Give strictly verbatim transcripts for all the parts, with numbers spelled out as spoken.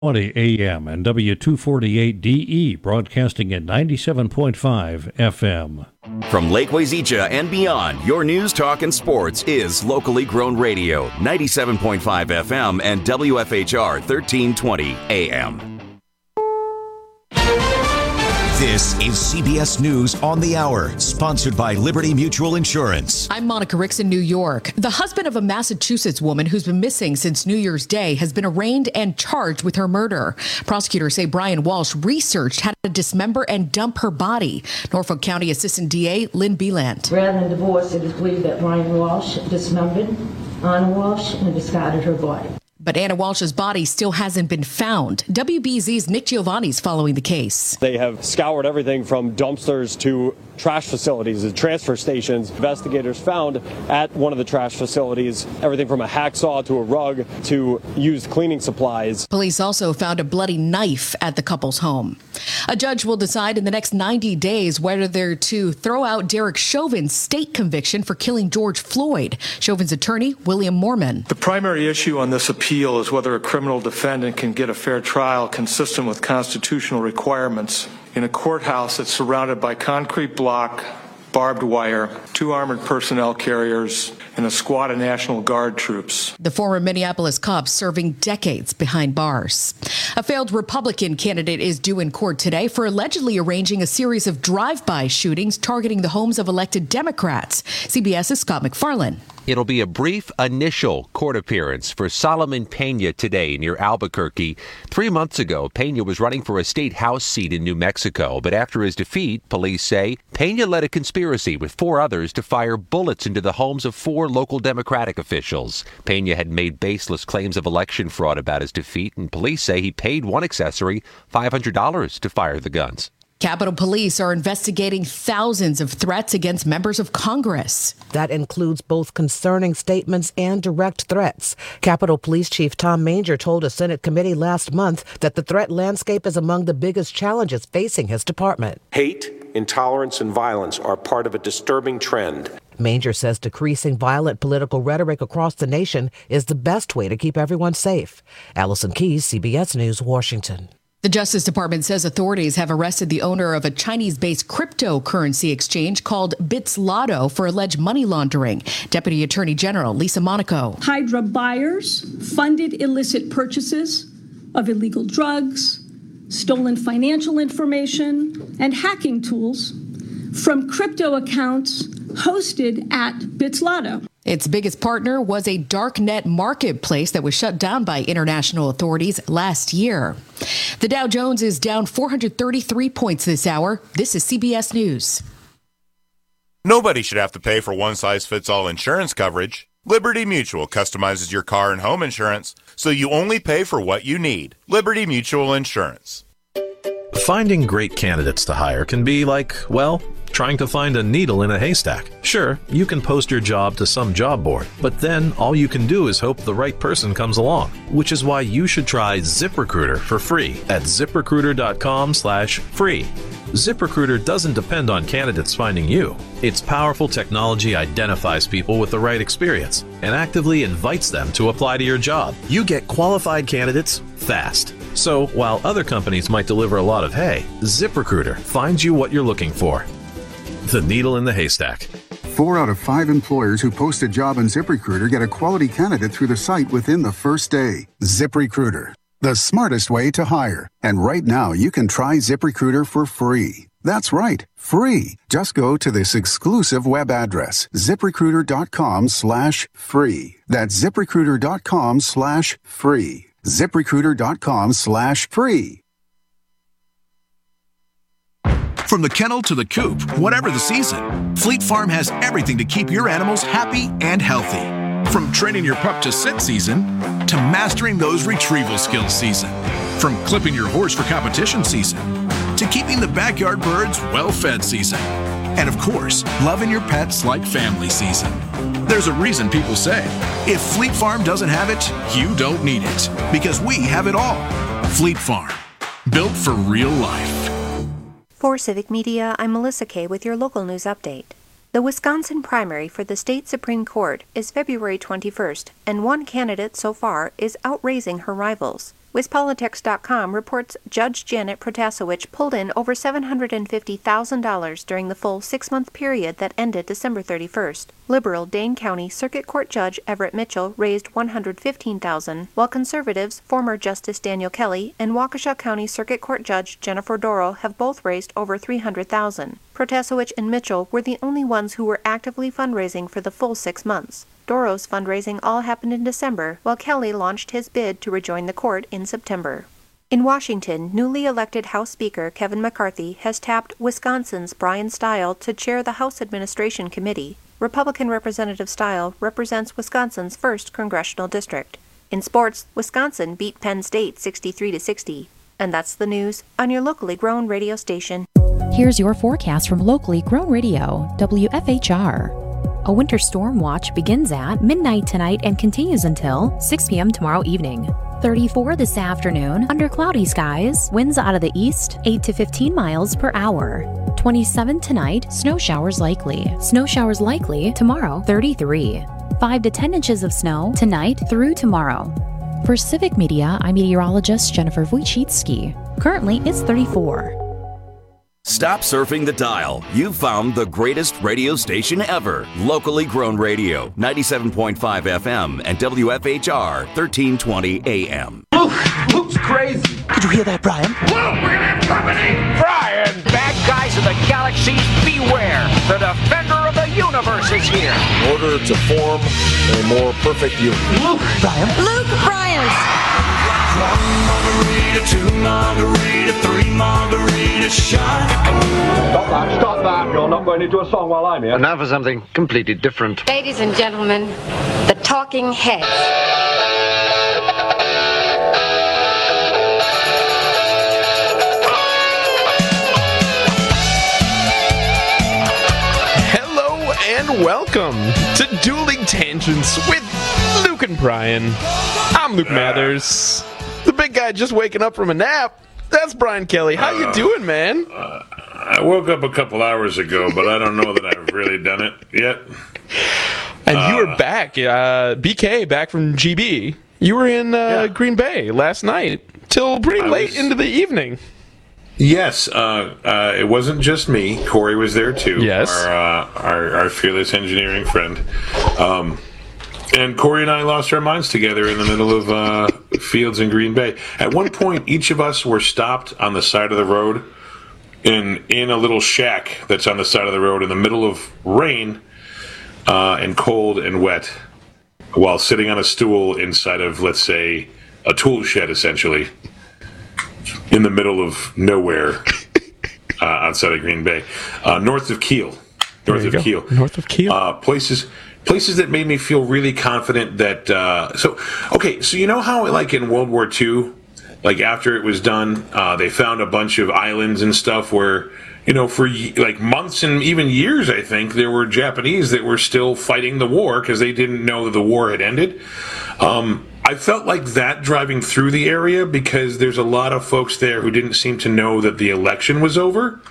twenty A M and W two forty-eight D E, broadcasting at ninety-seven point five F M. From Lake Wazeecha and beyond, your news, talk, and sports is locally grown radio, ninety-seven point five F M and W F H R thirteen twenty A M. This is C B S News on the Hour, sponsored by Liberty Mutual Insurance. I'm Monica Ricks in New York. The husband of a Massachusetts woman who's been missing since New Year's Day has been arraigned and charged with her murder. Prosecutors say Brian Walsh researched how to dismember and dump her body. Norfolk County Assistant D A Lynn Beeland. Rather than divorce, it is believed that Brian Walsh dismembered Anna Walsh and discarded her body. But Anna Walsh's body still hasn't been found. W B Z's Nick Giovanni's following the case. They have scoured everything from dumpsters to trash facilities and transfer stations. Investigators found at one of the trash facilities everything from a hacksaw to a rug to used cleaning supplies. Police also found a bloody knife at the couple's home. A judge will decide in the next ninety days whether they're to throw out Derek Chauvin's state conviction for killing George Floyd. Chauvin's attorney, William Moorman. The primary issue on this appeal is whether a criminal defendant can get a fair trial consistent with constitutional requirements in a courthouse that's surrounded by concrete block, barbed wire, two armored personnel carriers, and a squad of National Guard troops. The former Minneapolis cop serving decades behind bars. A failed Republican candidate is due in court today for allegedly arranging a series of drive-by shootings targeting the homes of elected Democrats. CBS's Scott McFarlane. It'll be a brief initial court appearance for Solomon Pena today near Albuquerque. Three months ago, Pena was running for a state house seat in New Mexico, but after his defeat, police say Pena led a conspiracy with four others to fire bullets into the homes of four local Democratic officials. Pena had made baseless claims of election fraud about his defeat, and police say he paid one accessory five hundred dollars to fire the guns. Capitol Police are investigating thousands of threats against members of Congress. That includes both concerning statements and direct threats. Capitol Police Chief Tom Manger told a Senate committee last month that the threat landscape is among the biggest challenges facing his department. Hate, intolerance, and violence are part of a disturbing trend. Manger says decreasing violent political rhetoric across the nation is the best way to keep everyone safe. Allison Keyes, C B S News, Washington. The Justice Department says authorities have arrested the owner of a Chinese-based cryptocurrency exchange called BitsLotto for alleged money laundering. Deputy Attorney General Lisa Monaco. Hydra buyers funded illicit purchases of illegal drugs, stolen financial information, and hacking tools from crypto accounts hosted at BitsLotto. Its biggest partner was a darknet marketplace that was shut down by international authorities last year. The Dow Jones is down four hundred thirty-three points this hour. This is C B S News. Nobody should have to pay for one-size-fits-all insurance coverage. Liberty Mutual customizes your car and home insurance, so you only pay for what you need. Liberty Mutual Insurance. Finding great candidates to hire can be like, well, trying to find a needle in a haystack. Sure, you can post your job to some job board, but then all you can do is hope the right person comes along, which is why you should try ZipRecruiter for free at ZipRecruiter.com slash free. ZipRecruiter doesn't depend on candidates finding you. Its powerful technology identifies people with the right experience and actively invites them to apply to your job. You get qualified candidates fast. So while other companies might deliver a lot of hay, ZipRecruiter finds you what you're looking for. The needle in the haystack. Four out of five employers who post a job on ZipRecruiter get a quality candidate through the site within the first day. ZipRecruiter, the smartest way to hire. And right now, you can try ZipRecruiter for free. That's right, free. Just go to this exclusive web address, ZipRecruiter.com slash free. That's ZipRecruiter.com slash free. ZipRecruiter.com slash free. From the kennel to the coop, whatever the season, Fleet Farm has everything to keep your animals happy and healthy. From training your pup to sit season, to mastering those retrieval skills season. From clipping your horse for competition season, to keeping the backyard birds well-fed season. And of course, loving your pets like family season. There's a reason people say, if Fleet Farm doesn't have it, you don't need it. Because we have it all. Fleet Farm, built for real life. For Civic Media, I'm Melissa Kay with your local news update. The Wisconsin primary for the state Supreme Court is February twenty-first, and one candidate so far is outraising her rivals. WisPolitics dot com reports Judge Janet Protasewicz pulled in over seven hundred fifty thousand dollars during the full six-month period that ended December thirty-first. Liberal Dane County Circuit Court Judge Everett Mitchell raised one hundred fifteen thousand dollars, while conservatives, former Justice Daniel Kelly, and Waukesha County Circuit Court Judge Jennifer Doro have both raised over three hundred thousand dollars. Protasewicz and Mitchell were the only ones who were actively fundraising for the full six months. Doro's fundraising all happened in December, while Kelly launched his bid to rejoin the court in September. In Washington, newly elected House Speaker Kevin McCarthy has tapped Wisconsin's Brian Stile to chair the House Administration Committee. Republican Representative Stile represents Wisconsin's first congressional district. In sports, Wisconsin beat Penn State sixty-three to sixty. And that's the news on your locally grown radio station. Here's your forecast from locally grown radio, W F H R. A winter storm watch begins at midnight tonight and continues until six p.m. tomorrow evening. thirty-four this afternoon, under cloudy skies, winds out of the east, eight to fifteen miles per hour. twenty-seven tonight, snow showers likely. Snow showers likely tomorrow, thirty-three. five to ten inches of snow tonight through tomorrow. For Civic Media, I'm meteorologist Jennifer Wojcicki. Currently, it's thirty-four. Stop surfing the dial. You've found the greatest radio station ever. Locally grown radio, ninety-seven point five F M and W F H R, thirteen twenty A M. Luke! Luke's crazy! Did you hear that, Brian? Luke, we're gonna have company! Brian! Bad guys of the galaxy, beware! The defender of the universe is here! In order to form a more perfect union. Luke! Brian! Luke Bryant! One margarita, two margarita, three margarita shot. Stop that, stop that. You're not going into a song while I'm here. And now for something completely different. Ladies and gentlemen, the Talking Heads. Hello and welcome to Dueling Tangents with Luke and Brian. I'm Luke Mathers. The big guy just waking up from a nap. That's Brian Kelly. How you doing, man? Uh, I woke up a couple hours ago, but I don't know that I've really done it yet. And uh, you were back, uh, B K, back from G B. You were in uh, yeah. Green Bay last night till pretty I late was, into the evening. Yes, uh, uh, it wasn't just me. Corey was there too. Yes, our uh, our, our fearless engineering friend. Um, And Corey and I lost our minds together in the middle of uh, fields in Green Bay. At one point, each of us were stopped on the side of the road in in a little shack that's on the side of the road in the middle of rain uh, and cold and wet, while sitting on a stool inside of, let's say, a tool shed, essentially, in the middle of nowhere uh, outside of Green Bay, uh, north of Kiel. North of go. Kiel. North of Kiel. Uh, places... Places that made me feel really confident that, uh, so, okay, so you know how, like, in World War Two, like, after it was done, uh, they found a bunch of islands and stuff where, you know, for, like, months and even years, I think, there were Japanese that were still fighting the war because they didn't know that the war had ended. Um, I felt like that driving through the area because there's a lot of folks there who didn't seem to know that the election was over.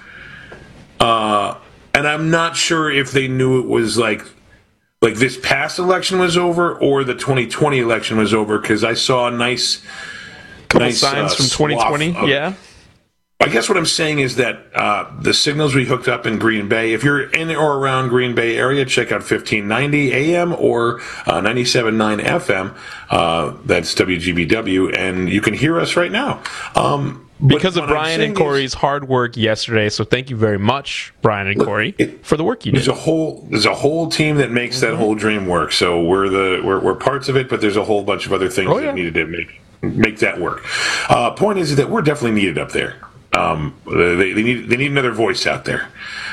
Uh, and I'm not sure if they knew it was, like, Like this past election was over, or the twenty twenty election was over, because I saw a nice, couple nice, signs uh, from twenty twenty. Of, yeah, I guess what I'm saying is that uh, the signals we hooked up in Green Bay. If you're in or around Green Bay area, check out fifteen ninety A M or uh, ninety-seven point nine F M. Uh, that's W G B W, and you can hear us right now. Um, Because of Brian and Corey's is, hard work yesterday, so thank you very much, Brian and look, Corey, it, for the work you there's did. There's a whole there's a whole team that makes mm-hmm. that whole dream work. So we're the we're, we're parts of it, but there's a whole bunch of other things oh, yeah. that needed to make make that work. Uh, point is that we're definitely needed up there. Um, they, they need they need another voice out there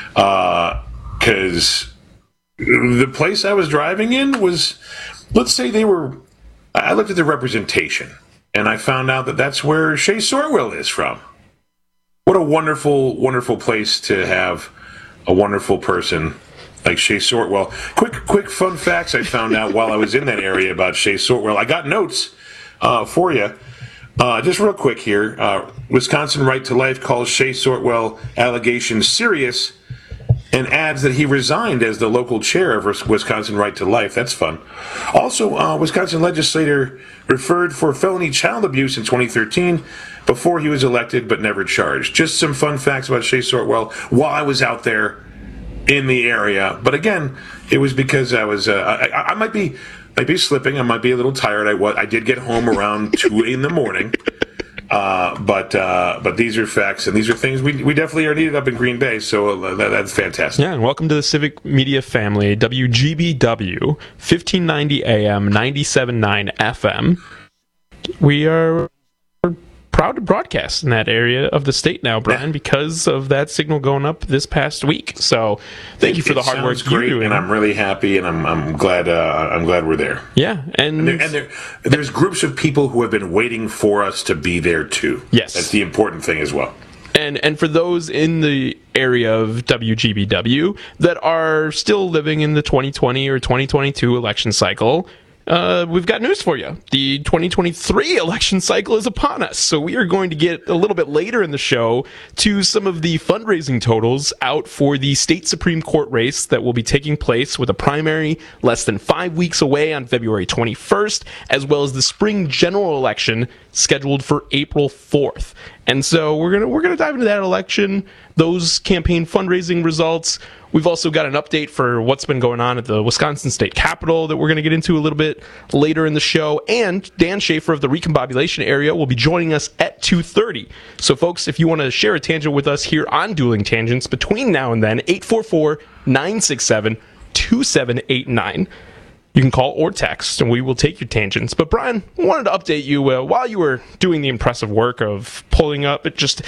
because uh, the place I was driving in was, let's say they were. I looked at the representation. And I found out that that's where Shea Sortwell is from. What a wonderful, wonderful place to have a wonderful person like Shea Sortwell. Quick, quick fun facts I found out while I was in that area about Shea Sortwell. I got notes uh, for you. Uh, just real quick here. Uh, Wisconsin Right to Life calls Shea Sortwell allegations serious and adds that he resigned as the local chair of Wisconsin Right to Life. That's fun. Also, uh, Wisconsin legislator referred for felony child abuse in twenty thirteen before he was elected but never charged. Just some fun facts about Shea Sortwell while I was out there in the area. But again, it was because I was, uh, I, I might be might be slipping. I might be a little tired. I, was, I did get home around two in the morning. Uh, but uh, but these are facts, and these are things we we definitely are needed up in Green Bay, so uh, that, that's fantastic. Yeah, and welcome to the Civic Media family, W G B W, fifteen ninety A M, ninety-seven point nine F M. We are proud to broadcast in that area of the state now, Brian, yeah. because of that signal going up this past week. So thank it, you for the hard work you're doing. And I'm really happy, and I'm I'm glad uh, I'm glad we're there. Yeah, and, and, there, and there, there's groups of people who have been waiting for us to be there too. Yes, that's the important thing as well. And and for those in the area of W G B W that are still living in the twenty twenty or twenty twenty-two election cycle, Uh, we've got news for you. The twenty twenty-three election cycle is upon us, so we are going to get a little bit later in the show to some of the fundraising totals out for the state Supreme Court race that will be taking place with a primary less than five weeks away on February twenty-first, as well as the spring general election scheduled for April fourth. And so we're gonna we're gonna dive into that election, those campaign fundraising results. We've also got an update for what's been going on at the Wisconsin State Capitol that we're going to get into a little bit later in the show. And Dan Schaefer of the Recombobulation Area will be joining us at two thirty. So, folks, if you want to share a tangent with us here on Dueling Tangents between now and then, eight four four, nine six seven, two seven eight nine. You can call or text, and we will take your tangents. But, Brian, I wanted to update you uh, while you were doing the impressive work of pulling up at just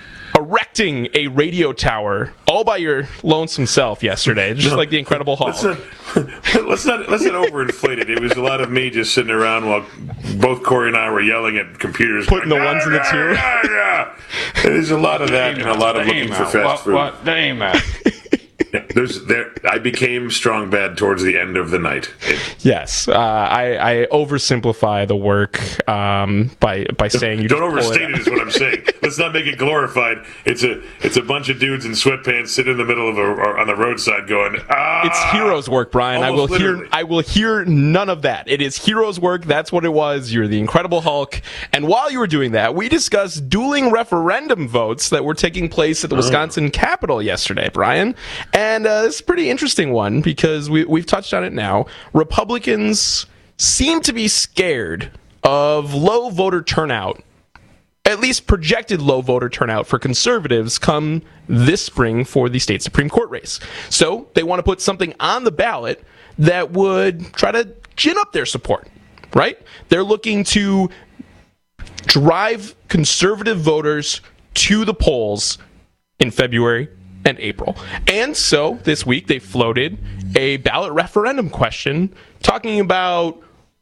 erecting a radio tower all by your lonesome self yesterday, just no, like the Incredible Hulk. Let's not, let's not let's not overinflate it. It was a lot of me just sitting around while both Corey and I were yelling at computers, putting going, the ones in the two. Yeah, yeah. There's a lot of that and a lot of looking for fast what, food. What the aim at? There's there. I became strong bad towards the end of the night. It, yes, uh, I, I oversimplify the work um, by by saying you don't overstate it. Is what I'm saying. Let's not make it glorified. It's a it's a bunch of dudes in sweatpants sitting in the middle of a or on the roadside going. Ah! It's heroes work, Brian. I will literally. hear I will hear none of that. It is heroes work. That's what it was. You're the Incredible Hulk. And while you were doing that, we discussed dueling referendum votes that were taking place at the oh. Wisconsin Capitol yesterday, Brian. And uh, it's a pretty interesting one because we, we've touched on it now. Republicans seem to be scared of low voter turnout, at least projected low voter turnout for conservatives come this spring for the state Supreme Court race. So they want to put something on the ballot that would try to gin up their support, right? They're looking to drive conservative voters to the polls in February and April. And so this week they floated a ballot referendum question talking about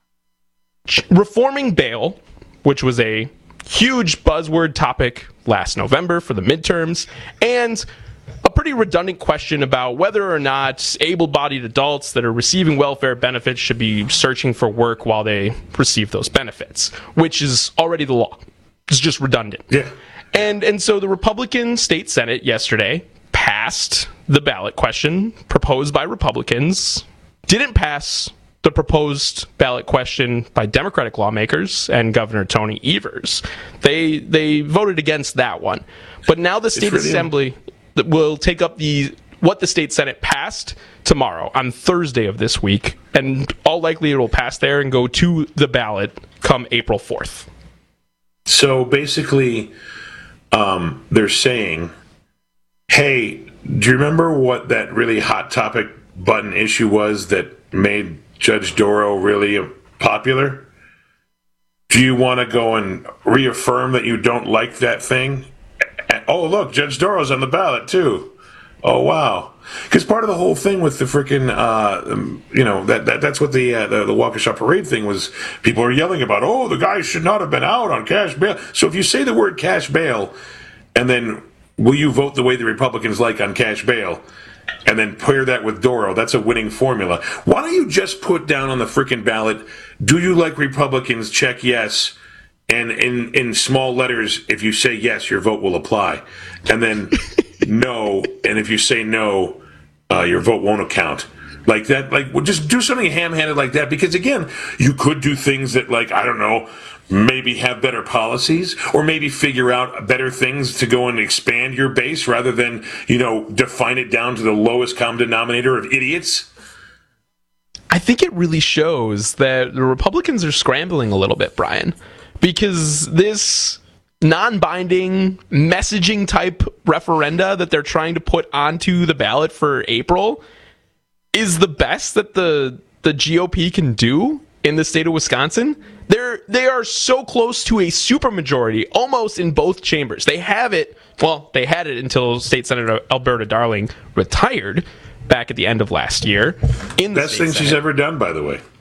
reforming bail, which was a huge buzzword topic last November for the midterms, and a pretty redundant question about whether or not able-bodied adults that are receiving welfare benefits should be searching for work while they receive those benefits, which is already the law. It's just redundant. Yeah. And and so the Republican State Senate yesterday passed the ballot question proposed by Republicans, didn't pass the proposed ballot question by Democratic lawmakers and Governor Tony Evers. They they voted against that one. But now the state really assembly will take up the what the state Senate passed tomorrow on Thursday of this week, and all likely it will pass there and go to the ballot come April fourth. So basically, um, they're saying, hey, do you remember what that really hot topic button issue was that made Judge Doro really popular? Do you want to go and reaffirm that you don't like that thing? Oh, look, Judge Doro's on the ballot, too. Oh, wow. Because part of the whole thing with the freaking, uh, um, you know, that, that that's what the, uh, the the Waukesha Parade thing was. People are yelling about, oh, the guy should not have been out on cash bail. So if you say the word cash bail, and then will you vote the way the Republicans like on cash bail, and then pair that with Doro, that's a winning formula. Why don't you just put down on the freaking ballot, do you like Republicans, check yes, and in, in small letters, if you say yes, your vote will apply. And then no, and if you say no, uh, your vote won't count. Like that, like, well, just do something ham-handed like that, because again, you could do things that, like, I don't know, maybe have better policies, or maybe figure out better things to go and expand your base rather than, you know, define it down to the lowest common denominator of idiots. I think it really shows that the Republicans are scrambling a little bit, Brian, because this non-binding messaging type referenda that they're trying to put onto the ballot for April is the best that the the G O P can do in the state of Wisconsin. They're they are so close to a supermajority, almost in both chambers. They have it. Well, they had it until State Senator Alberta Darling retired back at the end of last year. In the best thing she's ever done, by the way.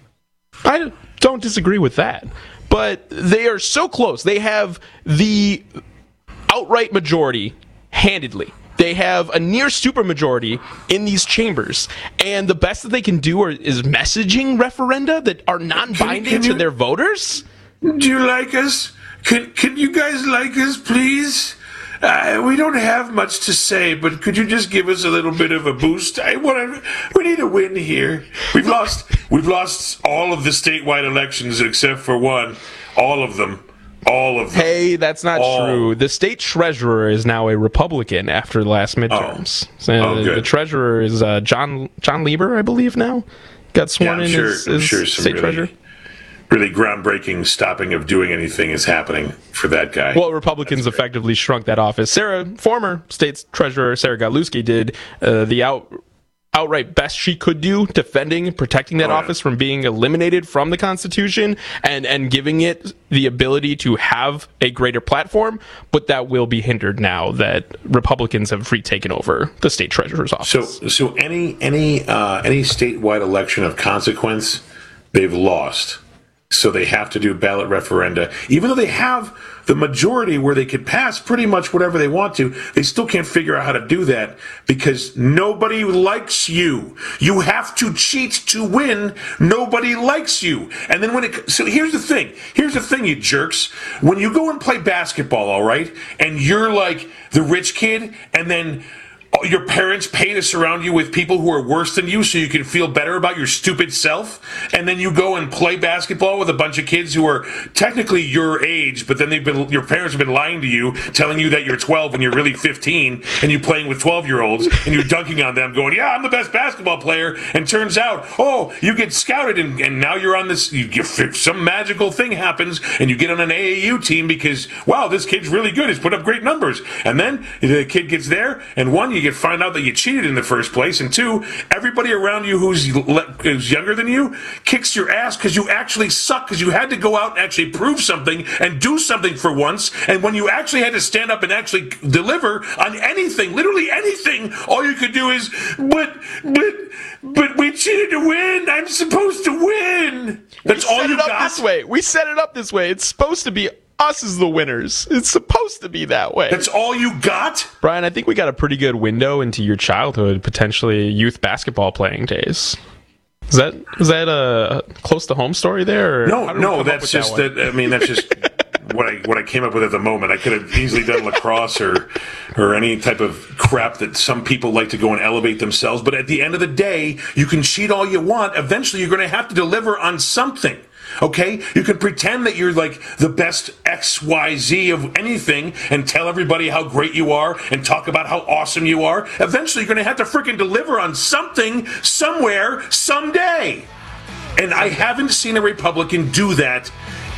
I don't disagree with that, but they are so close. They have the outright majority handedly. They have a near supermajority in these chambers, and the best that they can do are, is messaging referenda that are non-binding can, can you, to their voters. Do you like us? Can Can you guys like us, please? Uh, we don't have much to say, but could you just give us a little bit of a boost? I want We need a win here. We've lost. We've lost all of the statewide elections except for one. All of them. All of them. Hey, that's not All. true. The state treasurer is now a Republican after the last midterms. Oh. So Oh, the, good. the treasurer is uh, John John Lieber, I believe now. Got sworn Yeah, I'm in sure, as, I'm as sure some state really, treasurer. really groundbreaking stopping of doing anything is happening for that guy. Well, Republicans effectively shrunk that office. Sarah, former state treasurer Sarah Godlewski, did uh, the out. outright best she could do defending and protecting that Oh, yeah. office from being eliminated from the Constitution and, and giving it the ability to have a greater platform, but that will be hindered now that Republicans have retaken over the state treasurer's office. So, so any any uh, any statewide election of consequence, they've lost. So they have to do ballot referenda, even though they have the majority where they could pass pretty much whatever they want to. They still can't figure out how to do that because nobody likes you. You have to cheat to win. Nobody likes you. And then when it so here's the thing. Here's the thing, you jerks. When you go and play basketball, all right, and you're like the rich kid, and then your parents pay to surround you with people who are worse than you so you can feel better about your stupid self, and then you go and play basketball with a bunch of kids who are technically your age, but then they've been your parents have been lying to you, telling you that you're twelve when you're really fifteen, and you're playing with twelve-year-olds, and you're dunking on them, going, yeah, I'm the best basketball player, and turns out, oh, you get scouted, and, and now you're on this, you get, some magical thing happens, and you get on an A A U team because, wow, this kid's really good, he's put up great numbers, and then the kid gets there, and one, you get find out that you cheated in the first place, and two, everybody around you who's, le- who's younger than you kicks your ass because you actually suck, because you had to go out and actually prove something and do something for once, and when you actually had to stand up and actually deliver on anything, literally anything, all you could do is, but, but, but we cheated to win, I'm supposed to win. That's we all set you it up got? this way. We set it up this way. It's supposed to be us as the winners. It's supposed to be that way. That's all you got? Brian, I think we got a pretty good window into your childhood, potentially youth basketball playing days. Is that is that a close to home story there? Or No, how did we come no, up that's with just that. that. I mean, that's just what I what I came up with at the moment. I could have easily done lacrosse or or any type of crap that some people like to go and elevate themselves. But at the end of the day, you can cheat all you want. Eventually, you're going to have to deliver on something. Okay? You can pretend that you're like the best X Y Z of anything and tell everybody how great you are and talk about how awesome you are. Eventually, you're going to have to freaking deliver on something, somewhere, someday. And I haven't seen a Republican do that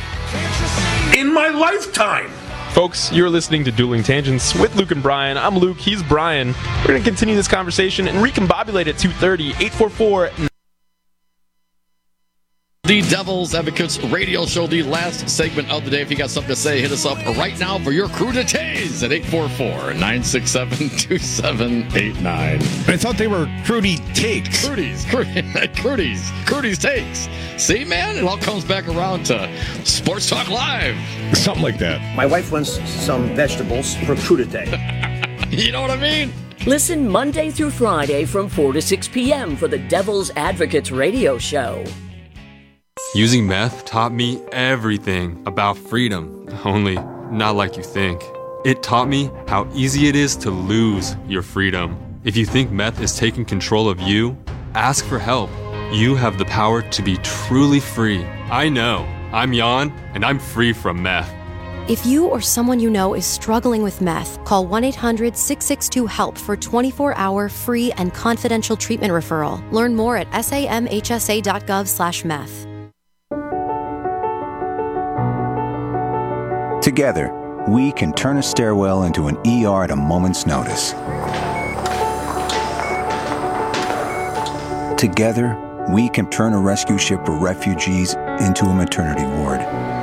in my lifetime. Folks, you're listening to Dueling Tangents with Luke and Brian. I'm Luke, he's Brian. We're going to continue this conversation and recombobulate at two thirty, eight four four The Devil's Advocates radio show, the last segment of the day. If you got something to say, hit us up right now for your crew to tase at eight four four, nine six seven, two seven eight nine. I thought they were Crudy Takes. Crudy's, Crudy's, Crudy's Takes. See, man, it all comes back around to Sports Talk Live. Something like that. My wife wants some vegetables for crudité. You know what I mean? Listen Monday through Friday from four to six p.m. for the Devil's Advocates radio show. Using meth taught me everything about freedom, only not like you think. It taught me how easy it is to lose your freedom. If you think meth is taking control of you, ask for help. You have the power to be truly free. I know. I'm Jan, and I'm free from meth. If you or someone you know is struggling with meth, call one eight hundred six six two HELP for twenty-four hour free and confidential treatment referral. Learn more at samhsa.gov slash meth. Together, we can turn a stairwell into an E R at a moment's notice. Together, we can turn a rescue ship for refugees into a maternity ward.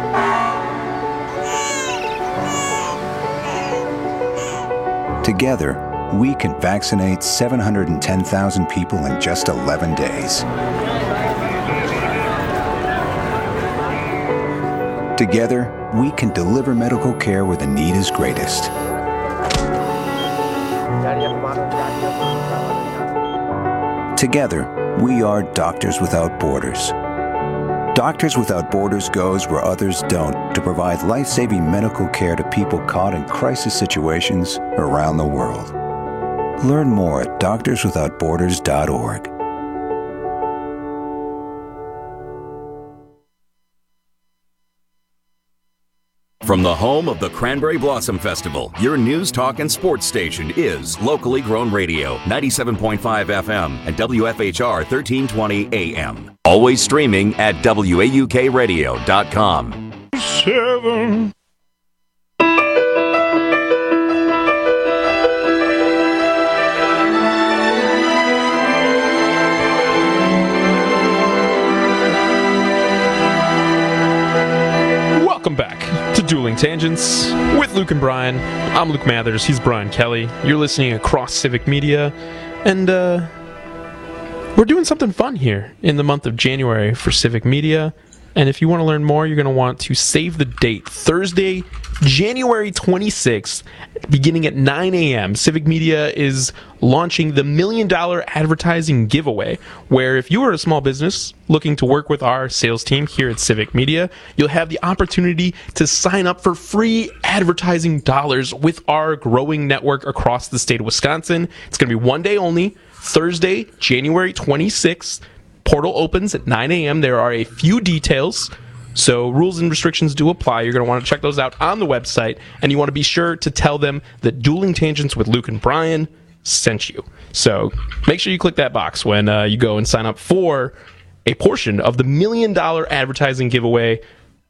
Together, we can vaccinate seven hundred ten thousand people in just eleven days. Together, we can deliver medical care where the need is greatest. Together, we are Doctors Without Borders. Doctors Without Borders goes where others don't to provide life-saving medical care to people caught in crisis situations around the world. Learn more at doctors without borders dot org. From the home of the Cranberry Blossom Festival, your news, talk, and sports station is Locally Grown Radio, ninety-seven point five F M and W F H R thirteen twenty A M. Always streaming at W A U K radio dot com. Seven. Welcome back to Dueling Tangents with Luke and Brian. I'm Luke Mathers. He's Brian Kelly. You're listening across Civic Media, and uh, we're doing something fun here in the month of January for Civic Media. And if you want to learn more, you're going to want to save the date. Thursday, January twenty-sixth, beginning at nine a.m., Civic Media is launching the Million Dollar Advertising Giveaway, where if you are a small business looking to work with our sales team here at Civic Media, you'll have the opportunity to sign up for free advertising dollars with our growing network across the state of Wisconsin. It's going to be one day only, Thursday, January twenty-sixth. Portal opens at nine a.m. There are a few details, so rules and restrictions do apply. You're going to want to check those out on the website, and you want to be sure to tell them that Dueling Tangents with Luke and Brian sent you. So make sure you click that box when uh, you go and sign up for a portion of the Million Dollar Advertising Giveaway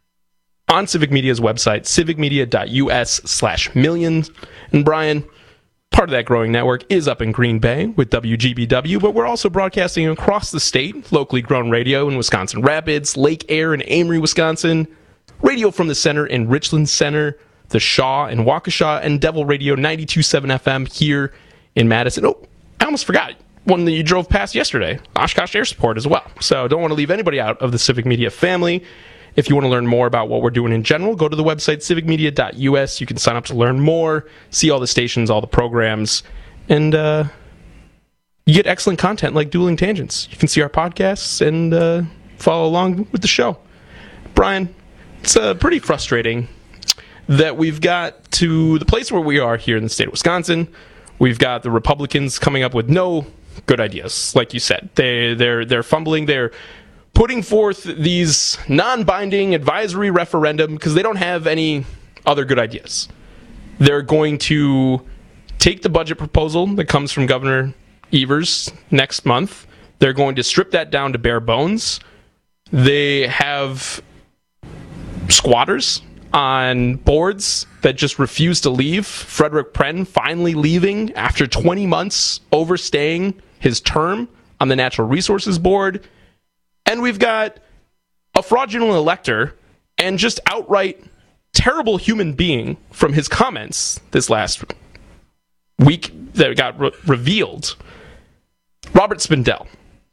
on Civic Media's website, civicmedia.us slash millions. And Brian, part of that growing network is up in Green Bay with W G B W, but we're also broadcasting across the state, Locally Grown Radio in Wisconsin Rapids, Lake Air in Amory, Wisconsin, Radio from the Center in Richland Center, the Shaw in Waukesha, and Devil Radio ninety-two point seven F M here in Madison. Oh, I almost forgot one that you drove past yesterday, Oshkosh Air Support as well. So don't want to leave anybody out of the Civic Media family. If you want to learn more about what we're doing in general, go to the website civicmedia dot U S. You can sign up to learn more, see all the stations, all the programs, and uh, you get excellent content like Dueling Tangents. You can see our podcasts and uh, follow along with the show. Brian, it's uh, pretty frustrating that we've got to the place where we are here in the state of Wisconsin. We've got the Republicans coming up with no good ideas, like you said. They, they're, they're fumbling. They're putting forth these non-binding advisory referendum because they don't have any other good ideas. They're going to take the budget proposal that comes from Governor Evers next month. They're going to strip that down to bare bones. They have squatters on boards that just refuse to leave. Frederick Pren finally leaving after twenty months overstaying his term on the Natural Resources Board. And we've got a fraudulent elector and just outright terrible human being from his comments this last week that got re- revealed. Robert Spindell,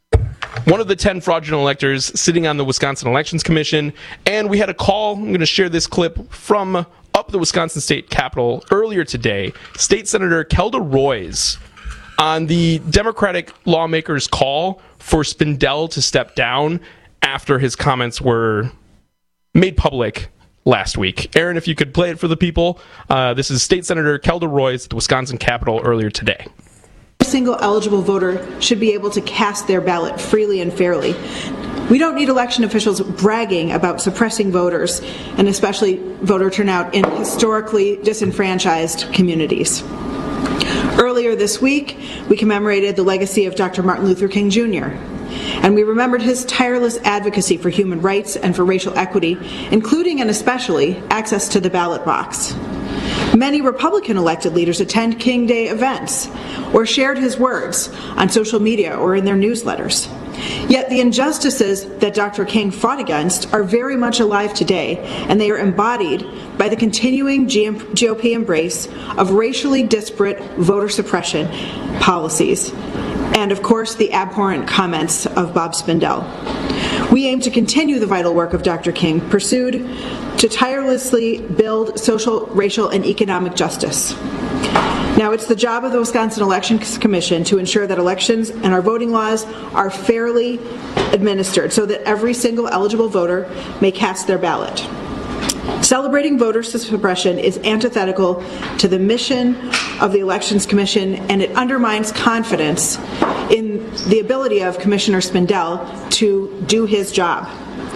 one of the ten fraudulent electors sitting on the Wisconsin Elections Commission. And we had a call. I'm going to share this clip from up the Wisconsin State Capitol earlier today. State Senator Kelda Roys on the Democratic lawmakers' call for Spindell to step down after his comments were made public last week. Aaron, if you could play it for the people. Uh, this is State Senator Kelda Roys at the Wisconsin Capitol earlier today. single eligible voter should be able to cast their ballot freely and fairly. We don't need election officials bragging about suppressing voters, and especially voter turnout in historically disenfranchised communities. Earlier this week, we commemorated the legacy of Doctor Martin Luther King Junior, and we remembered his tireless advocacy for human rights and for racial equity, including and especially access to the ballot box. Many Republican elected leaders attend King Day events or shared his words on social media or in their newsletters. Yet the injustices that Doctor King fought against are very much alive today, and they are embodied by the continuing G O P embrace of racially disparate voter suppression policies, and of course the abhorrent comments of Bob Spindell. We aim to continue the vital work of Doctor King, pursued to tirelessly build social, racial, and economic justice. Now, it's the job of the Wisconsin Elections Commission to ensure that elections and our voting laws are fairly administered so that every single eligible voter may cast their ballot. Celebrating voter suppression is antithetical to the mission of the Elections Commission, and it undermines confidence in the ability of Commissioner Spindell to do his job.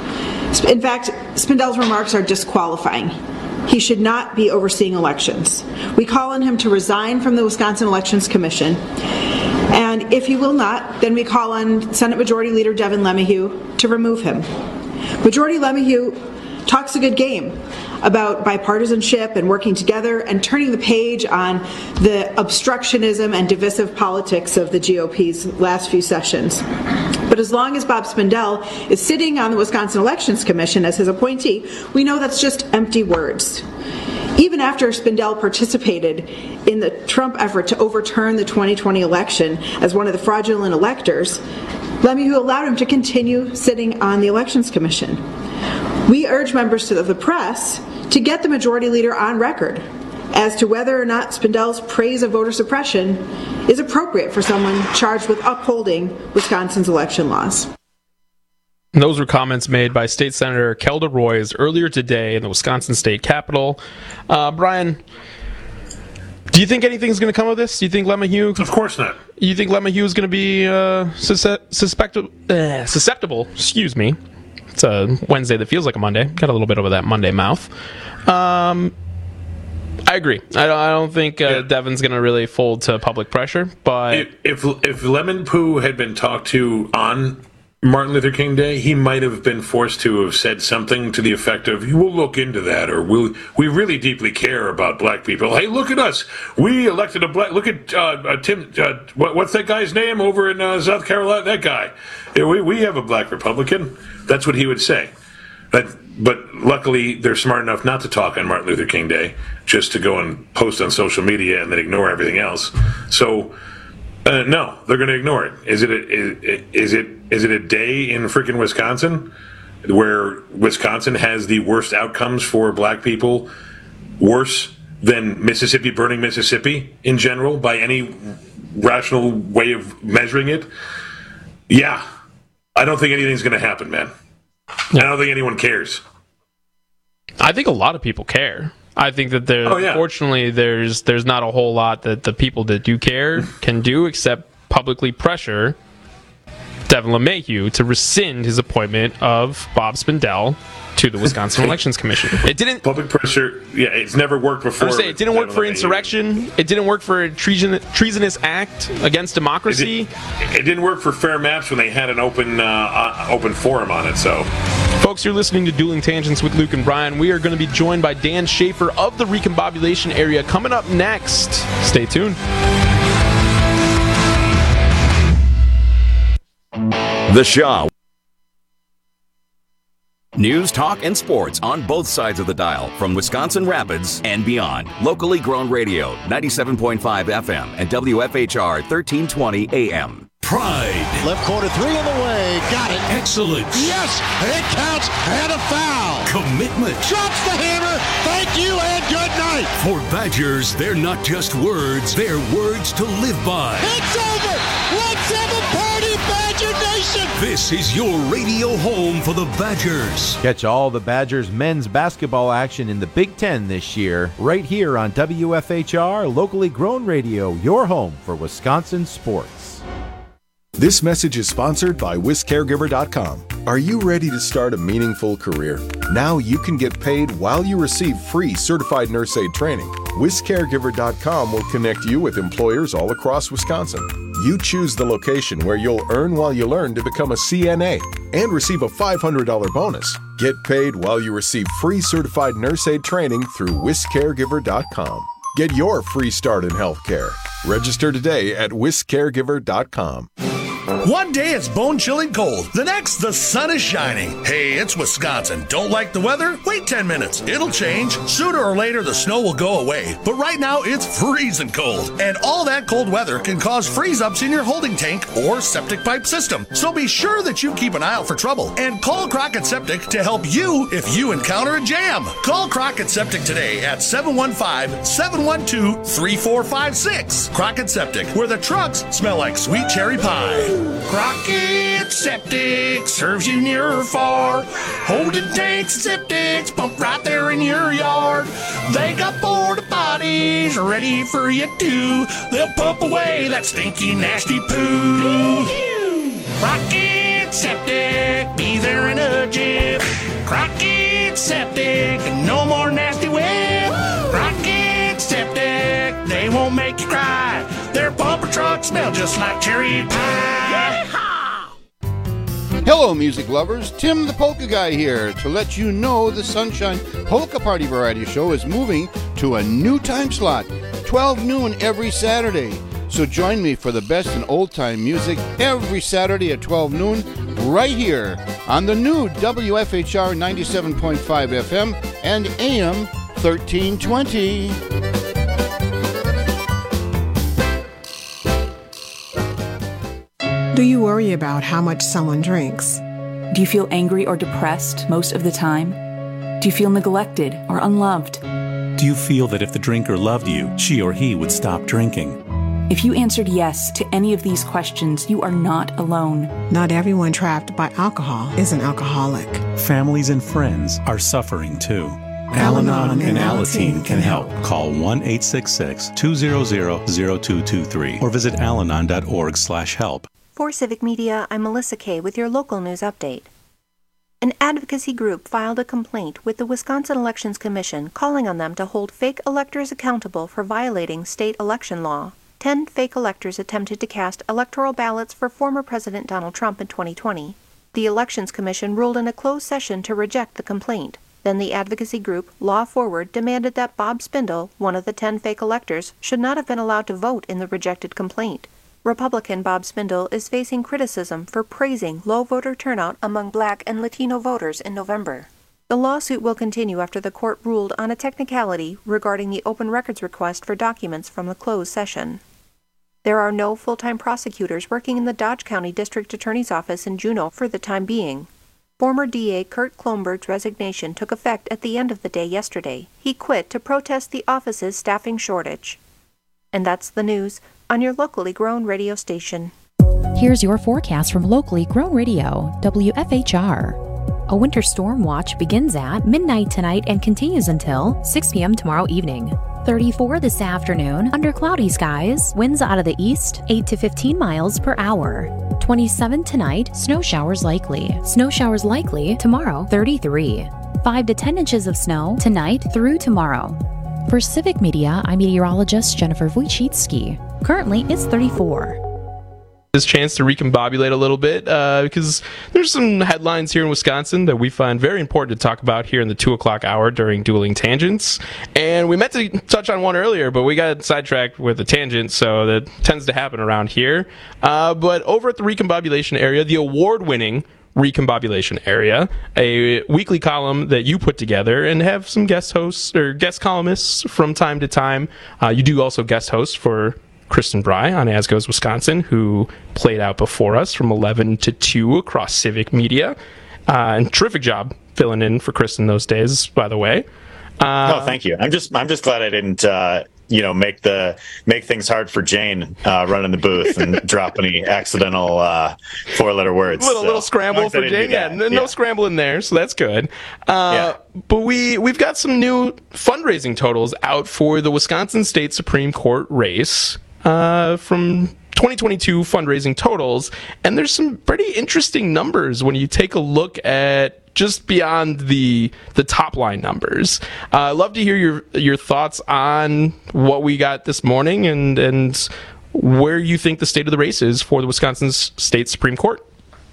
In fact, Spindell's remarks are disqualifying. He should not be overseeing elections. We call on him to resign from the Wisconsin Elections Commission, and if he will not, then we call on Senate Majority Leader Devin LeMahieu to remove him. Majority LeMahieu talks a good game about bipartisanship and working together and turning the page on the obstructionism and divisive politics of the G O P's last few sessions. But as long as Bob Spindell is sitting on the Wisconsin Elections Commission as his appointee, we know that's just empty words. Even after Spindell participated in the Trump effort to overturn the twenty twenty election as one of the fraudulent electors, LeMahieu allowed him to continue sitting on the Elections Commission. We urge members of the press to get the majority leader on record as to whether or not Spindell's praise of voter suppression is appropriate for someone charged with upholding Wisconsin's election laws. Those were comments made by State Senator Kelda Roys earlier today in the Wisconsin State Capitol. Uh, Brian, do you think anything's going to come of this? Do you think LeMahieu... Of course not. You think LeMahieu is going to be uh, susceptible, uh, susceptible, excuse me. It's a Wednesday that feels like a Monday. Got a little bit of that Monday mouth. Um, I agree. I don't, I don't think uh, yeah. Devin's going to really fold to public pressure. But if, if if Lemon Poo had been talked to on Martin Luther King Day, he might have been forced to have said something to the effect of, "We'll look into that," or "We'll we really deeply care about black people. Hey, look at us. We elected a black. Look at uh, uh, Tim. Uh, what, what's that guy's name over in uh, South Carolina? That guy. Yeah, we we have a black Republican." That's what he would say. But, but luckily, they're smart enough not to talk on Martin Luther King Day, just to go and post on social media and then ignore everything else. So, uh, no, they're going to ignore it. Is it a, is, is it is it a day in freaking Wisconsin where Wisconsin has the worst outcomes for black people, worse than Mississippi burning Mississippi in general by any rational way of measuring it? Yeah. I don't think anything's going to happen, man. I don't think anyone cares. I think a lot of people care. I think that there, oh, yeah. fortunately, there's there's not a whole lot that the people that do care can do except publicly pressure Devin LeMahieu to rescind his appointment of Bob Spindell to the Wisconsin Elections Commission. It didn't public pressure. Yeah, it's never worked before. I say it didn't work for insurrection. It didn't work for a treason, treasonous act against democracy. It, did, it didn't work for fair maps when they had an open uh, open forum on it. So, folks, you're listening to Dueling Tangents with Luke and Brian. We are going to be joined by Dan Schaefer of the Recombobulation Area coming up next. Stay tuned. The Shaw. News, talk, and sports on both sides of the dial from Wisconsin Rapids and beyond. Locally grown radio, ninety-seven point five F M and W F H R thirteen twenty A M. Pride. Left corner three in the way. Got it. Excellence. Yes, it counts and a foul. Commitment. Drops the hammer. Thank you and good night. For Badgers, they're not just words, they're words to live by. It's over. Let's have a party, Badger Nation. Nation! This is your radio home for the Badgers. Catch all the Badgers men's basketball action in the Big Ten this year, right here on W F H R, locally grown radio, your home for Wisconsin sports. This message is sponsored by Whisk Caregiver dot com. Are you ready to start a meaningful career? Now you can get paid while you receive free certified nurse aid training. Whisk Caregiver dot com will connect you with employers all across Wisconsin. You choose the location where you'll earn while you learn to become a C N A and receive a five hundred dollars bonus. Get paid while you receive free certified nurse aid training through Whisk Caregiver dot com. Get your free start in healthcare. Register today at Whisk Caregiver dot com. One day it's bone-chilling cold. The next, the sun is shining. Hey, it's Wisconsin. Don't like the weather? Wait ten minutes. It'll change. Sooner or later, the snow will go away. But right now, it's freezing cold. And all that cold weather can cause freeze-ups in your holding tank or septic pipe system. So be sure that you keep an eye out for trouble. And call Crockett Septic to help you if you encounter a jam. Call Crockett Septic today at seven one five, seven one two, three four five six. Crockett Septic, where the trucks smell like sweet cherry pie. Crockett Septic serves you near or far. Holding tanks and septics pump right there in your yard. They got porta potties ready for you too. They'll pump away that stinky, nasty poo. Crockett Septic, be there in a jiff. Crockett Septic, no more nasty whip. Crockett Septic, they won't make you cry. Their bumper trucks smell just like cherry pie. Hello, music lovers. Tim the Polka Guy here to let you know the Sunshine Polka Party Variety Show is moving to a new time slot, twelve noon every Saturday. So join me for the best in old-time music every Saturday at twelve noon right here on the new W F H R ninety-seven point five F M and A M thirteen twenty. Do you worry about how much someone drinks? Do you feel angry or depressed most of the time? Do you feel neglected or unloved? Do you feel that if the drinker loved you, she or he would stop drinking? If you answered yes to any of these questions, you are not alone. Not everyone trapped by alcohol is an alcoholic. Families and friends are suffering too. Al-Anon and Alateen can help. Call one eight six six, two zero zero, zero two two three or visit alanon dot org slash help. For Civic Media, I'm Melissa Kay with your local news update. An advocacy group filed a complaint with the Wisconsin Elections Commission calling on them to hold fake electors accountable for violating state election law. Ten fake electors attempted to cast electoral ballots for former President Donald Trump in twenty twenty. The Elections Commission ruled in a closed session to reject the complaint. Then the advocacy group, Law Forward, demanded that Bob Spindle, one of the ten fake electors, should not have been allowed to vote in the rejected complaint. Republican Bob Spindle is facing criticism for praising low voter turnout among Black and Latino voters in November. The lawsuit will continue after the court ruled on a technicality regarding the open records request for documents from the closed session. There are no full-time prosecutors working in the Dodge County District Attorney's Office in Juneau for the time being. Former D A Kurt Klomberg's resignation took effect at the end of the day yesterday. He quit to protest the office's staffing shortage. And that's the news on your locally grown radio station. Here's your forecast from locally grown radio, W F H R. A winter storm watch begins at midnight tonight and continues until six p.m. tomorrow evening. thirty-four this afternoon, under cloudy skies, winds out of the east, eight to fifteen miles per hour. twenty-seven tonight, snow showers likely. Snow showers likely tomorrow, thirty-three. five to ten inches of snow tonight through tomorrow. For Civic Media, I'm meteorologist Jennifer Wojcicki. Currently, it's thirty-four. This chance to recombobulate a little bit uh, because there's some headlines here in Wisconsin that we find very important to talk about here in the two o'clock hour during Dueling Tangents. And we meant to touch on one earlier, but we got sidetracked with a tangent, so that tends to happen around here. Uh, but over at the recombobulation area, the award-winning Recombobulation Area, a weekly column that you put together and have some guest hosts or guest columnists from time to time. Uh, you do also guest host for Kristen Bry on As Goes Wisconsin, who played out before us from eleven to two across Civic Media. Uh, and terrific job filling in for Kristen those days, by the way. Uh, oh, thank you. I'm just I'm just glad I didn't uh, you know, make the make things hard for Jane uh, running the booth and drop any accidental uh, four-letter words. Little so, little scramble for Jane. Yeah, no, no yeah. scramble in there, so that's good. Uh, yeah. But we we've got some new fundraising totals out for the Wisconsin State Supreme Court race uh, from twenty twenty-two fundraising totals, and there's some pretty interesting numbers when you take a look at just beyond the the top line numbers. Uh, I'd love to hear your your thoughts on what we got this morning and and where you think the state of the race is for the Wisconsin State Supreme Court.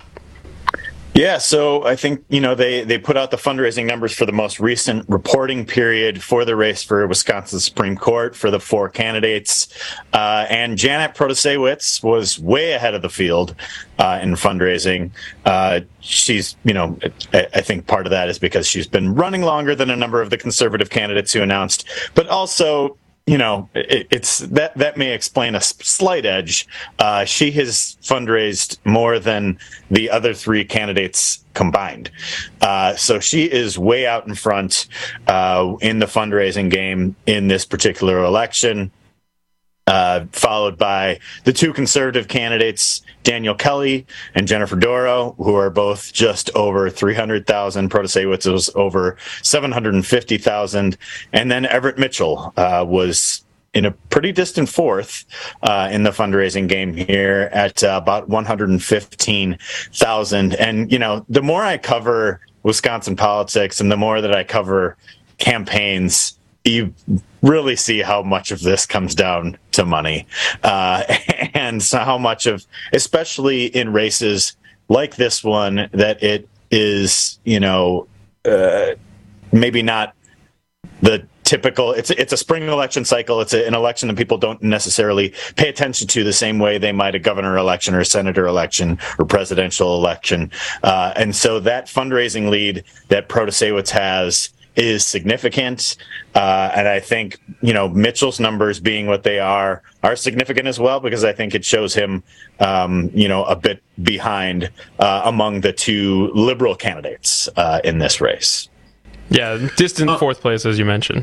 Yeah, so I think, you know, they, they put out the fundraising numbers for the most recent reporting period for the race for Wisconsin Supreme Court for the four candidates. Uh, and Janet Protasiewicz was way ahead of the field uh, in fundraising. Uh, she's, you know, I, I think part of that is because she's been running longer than a number of the conservative candidates who announced, but also, you know, it, it's that that may explain a slight edge. Uh, she has fundraised more than the other three candidates combined. Uh, so she is way out in front uh, in the fundraising game in this particular election, uh, followed by the two conservative candidates, Daniel Kelly and Jennifer Dorow, who are both just over three hundred thousand. Protasiewicz was over seven hundred fifty thousand. And then Everett Mitchell uh, was in a pretty distant fourth uh, in the fundraising game here at uh, about one hundred fifteen thousand. And, you know, the more I cover Wisconsin politics and the more that I cover campaigns, you really see how much of this comes down to money, uh, and so how much of, especially in races like this one, that it is, you know, uh, maybe not the typical. It's it's a spring election cycle. It's a, an election that people don't necessarily pay attention to the same way they might a governor election or a senator election or presidential election, uh, and so that fundraising lead that Protasiewicz has is significant, uh, and I think, you know, Mitchell's numbers being what they are are significant as well, because I think it shows him, um, you know, a bit behind uh, among the two liberal candidates uh, in this race. Yeah, distant uh, fourth place, as you mentioned.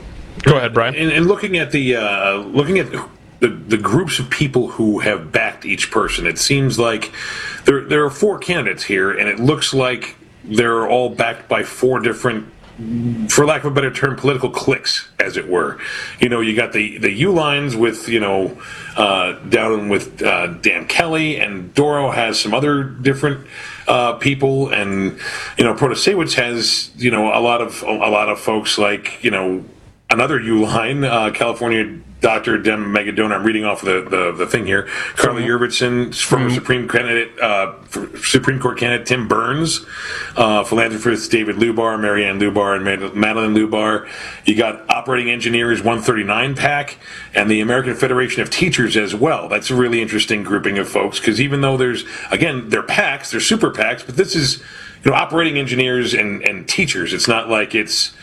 Go ahead, Brian. And, and looking at the uh, looking at the the groups of people who have backed each person, it seems like there there are four candidates here, and it looks like they're all backed by four different, for lack of a better term, political cliques, as it were. You know, you got the, the U-lines with, you know, uh, down with uh, Dan Kelly, and Dorow has some other different uh, people, and, you know, Protasiewicz has, you know, a lot of a lot of folks like, you know, another U-line, uh, California Doctor Dem Megadona. I'm reading off the, the, the thing here. Carly Jurvetson, former mm-hmm. Supreme candidate, uh, Supreme Court candidate Tim Burns, uh, philanthropist David Lubar, Marianne Lubar, and Madeline Lubar. You got Operating Engineers one thirty-nine PAC and the American Federation of Teachers as well. That's a really interesting grouping of folks, because even though there's, again, they're PACs, they're super PACs, but this is, you know, Operating Engineers and, and Teachers. It's not like it's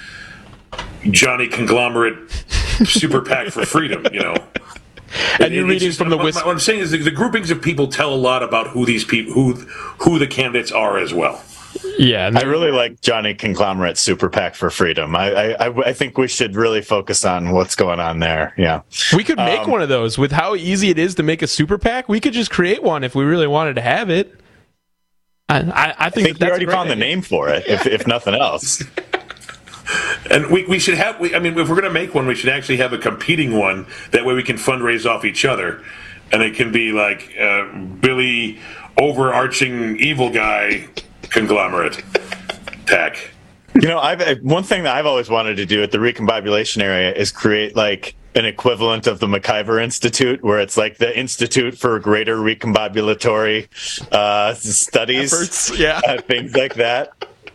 Johnny Conglomerate Super PAC for Freedom, you know. And you're reading from the what, what I'm saying is the, the groupings of people tell a lot about who these people, who who the candidates are as well. Yeah, I really like Johnny Conglomerate Super PAC for Freedom. I, I I think we should really focus on what's going on there. Yeah, we could make um, one of those. With how easy it is to make a Super PAC, we could just create one if we really wanted to have it. I I, I think, I think that you already found idea. the name for it, if if nothing else. And we, we should have, we, I mean, if we're going to make one, we should actually have a competing one. That way we can fundraise off each other. And it can be like uh, Billy Overarching Evil Guy Conglomerate PAC. You know, I've, one thing that I've always wanted to do at the Recombobulation area is create like an equivalent of the McIver Institute, where it's like the Institute for Greater Recombobulatory uh, Studies. Efforts, yeah. Uh, things like that.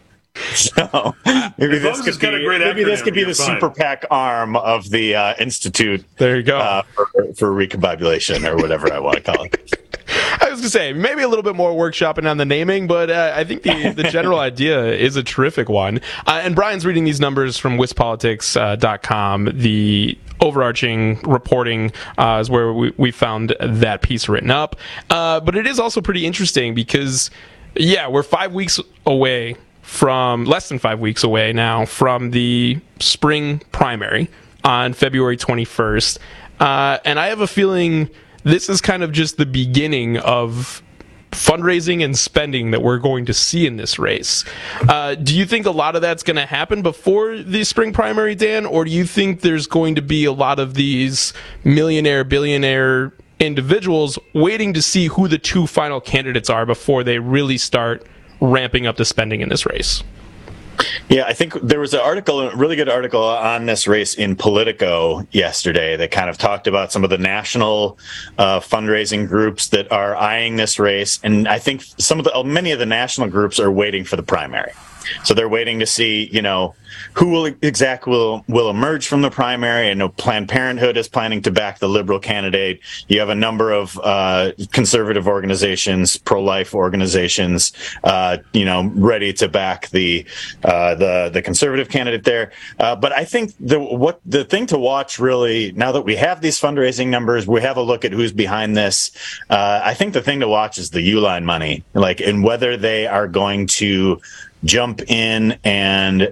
So maybe this could be maybe this could be the Super PAC arm of the uh, Institute. There you go uh, for, for recombobulation or whatever I want to call it. I was gonna say maybe a little bit more workshopping on the naming, but uh, I think the the general idea is a terrific one. Uh, and Brian's reading these numbers from wispolitics dot com. The overarching reporting uh, is where we, we found that piece written up. Uh, but it is also pretty interesting because, yeah, we're five weeks away. From less than five weeks away now from the spring primary on February twenty-first. Uh, and I have a feeling this is kind of just the beginning of fundraising and spending that we're going to see in this race. Uh, do you think a lot of that's going to happen before the spring primary, Dan? Or do you think there's going to be a lot of these millionaire, billionaire individuals waiting to see who the two final candidates are before they really start ramping up the spending in this race? Yeah, I think there was an article, a really good article on this race in Politico yesterday that kind of talked about some of the national uh, fundraising groups that are eyeing this race. And I think some of the, many of the national groups are waiting for the primary. So they're waiting to see, you know, who will exactly will, will emerge from the primary. I know Planned Parenthood is planning to back the Liberal candidate. You have a number of uh, conservative organizations, pro-life organizations, uh, you know, ready to back the uh, the the conservative candidate there. Uh, but I think the what the thing to watch really, now that we have these fundraising numbers, we have a look at who's behind this. Uh, I think the thing to watch is the Uline money, like, and whether they are going to jump in and,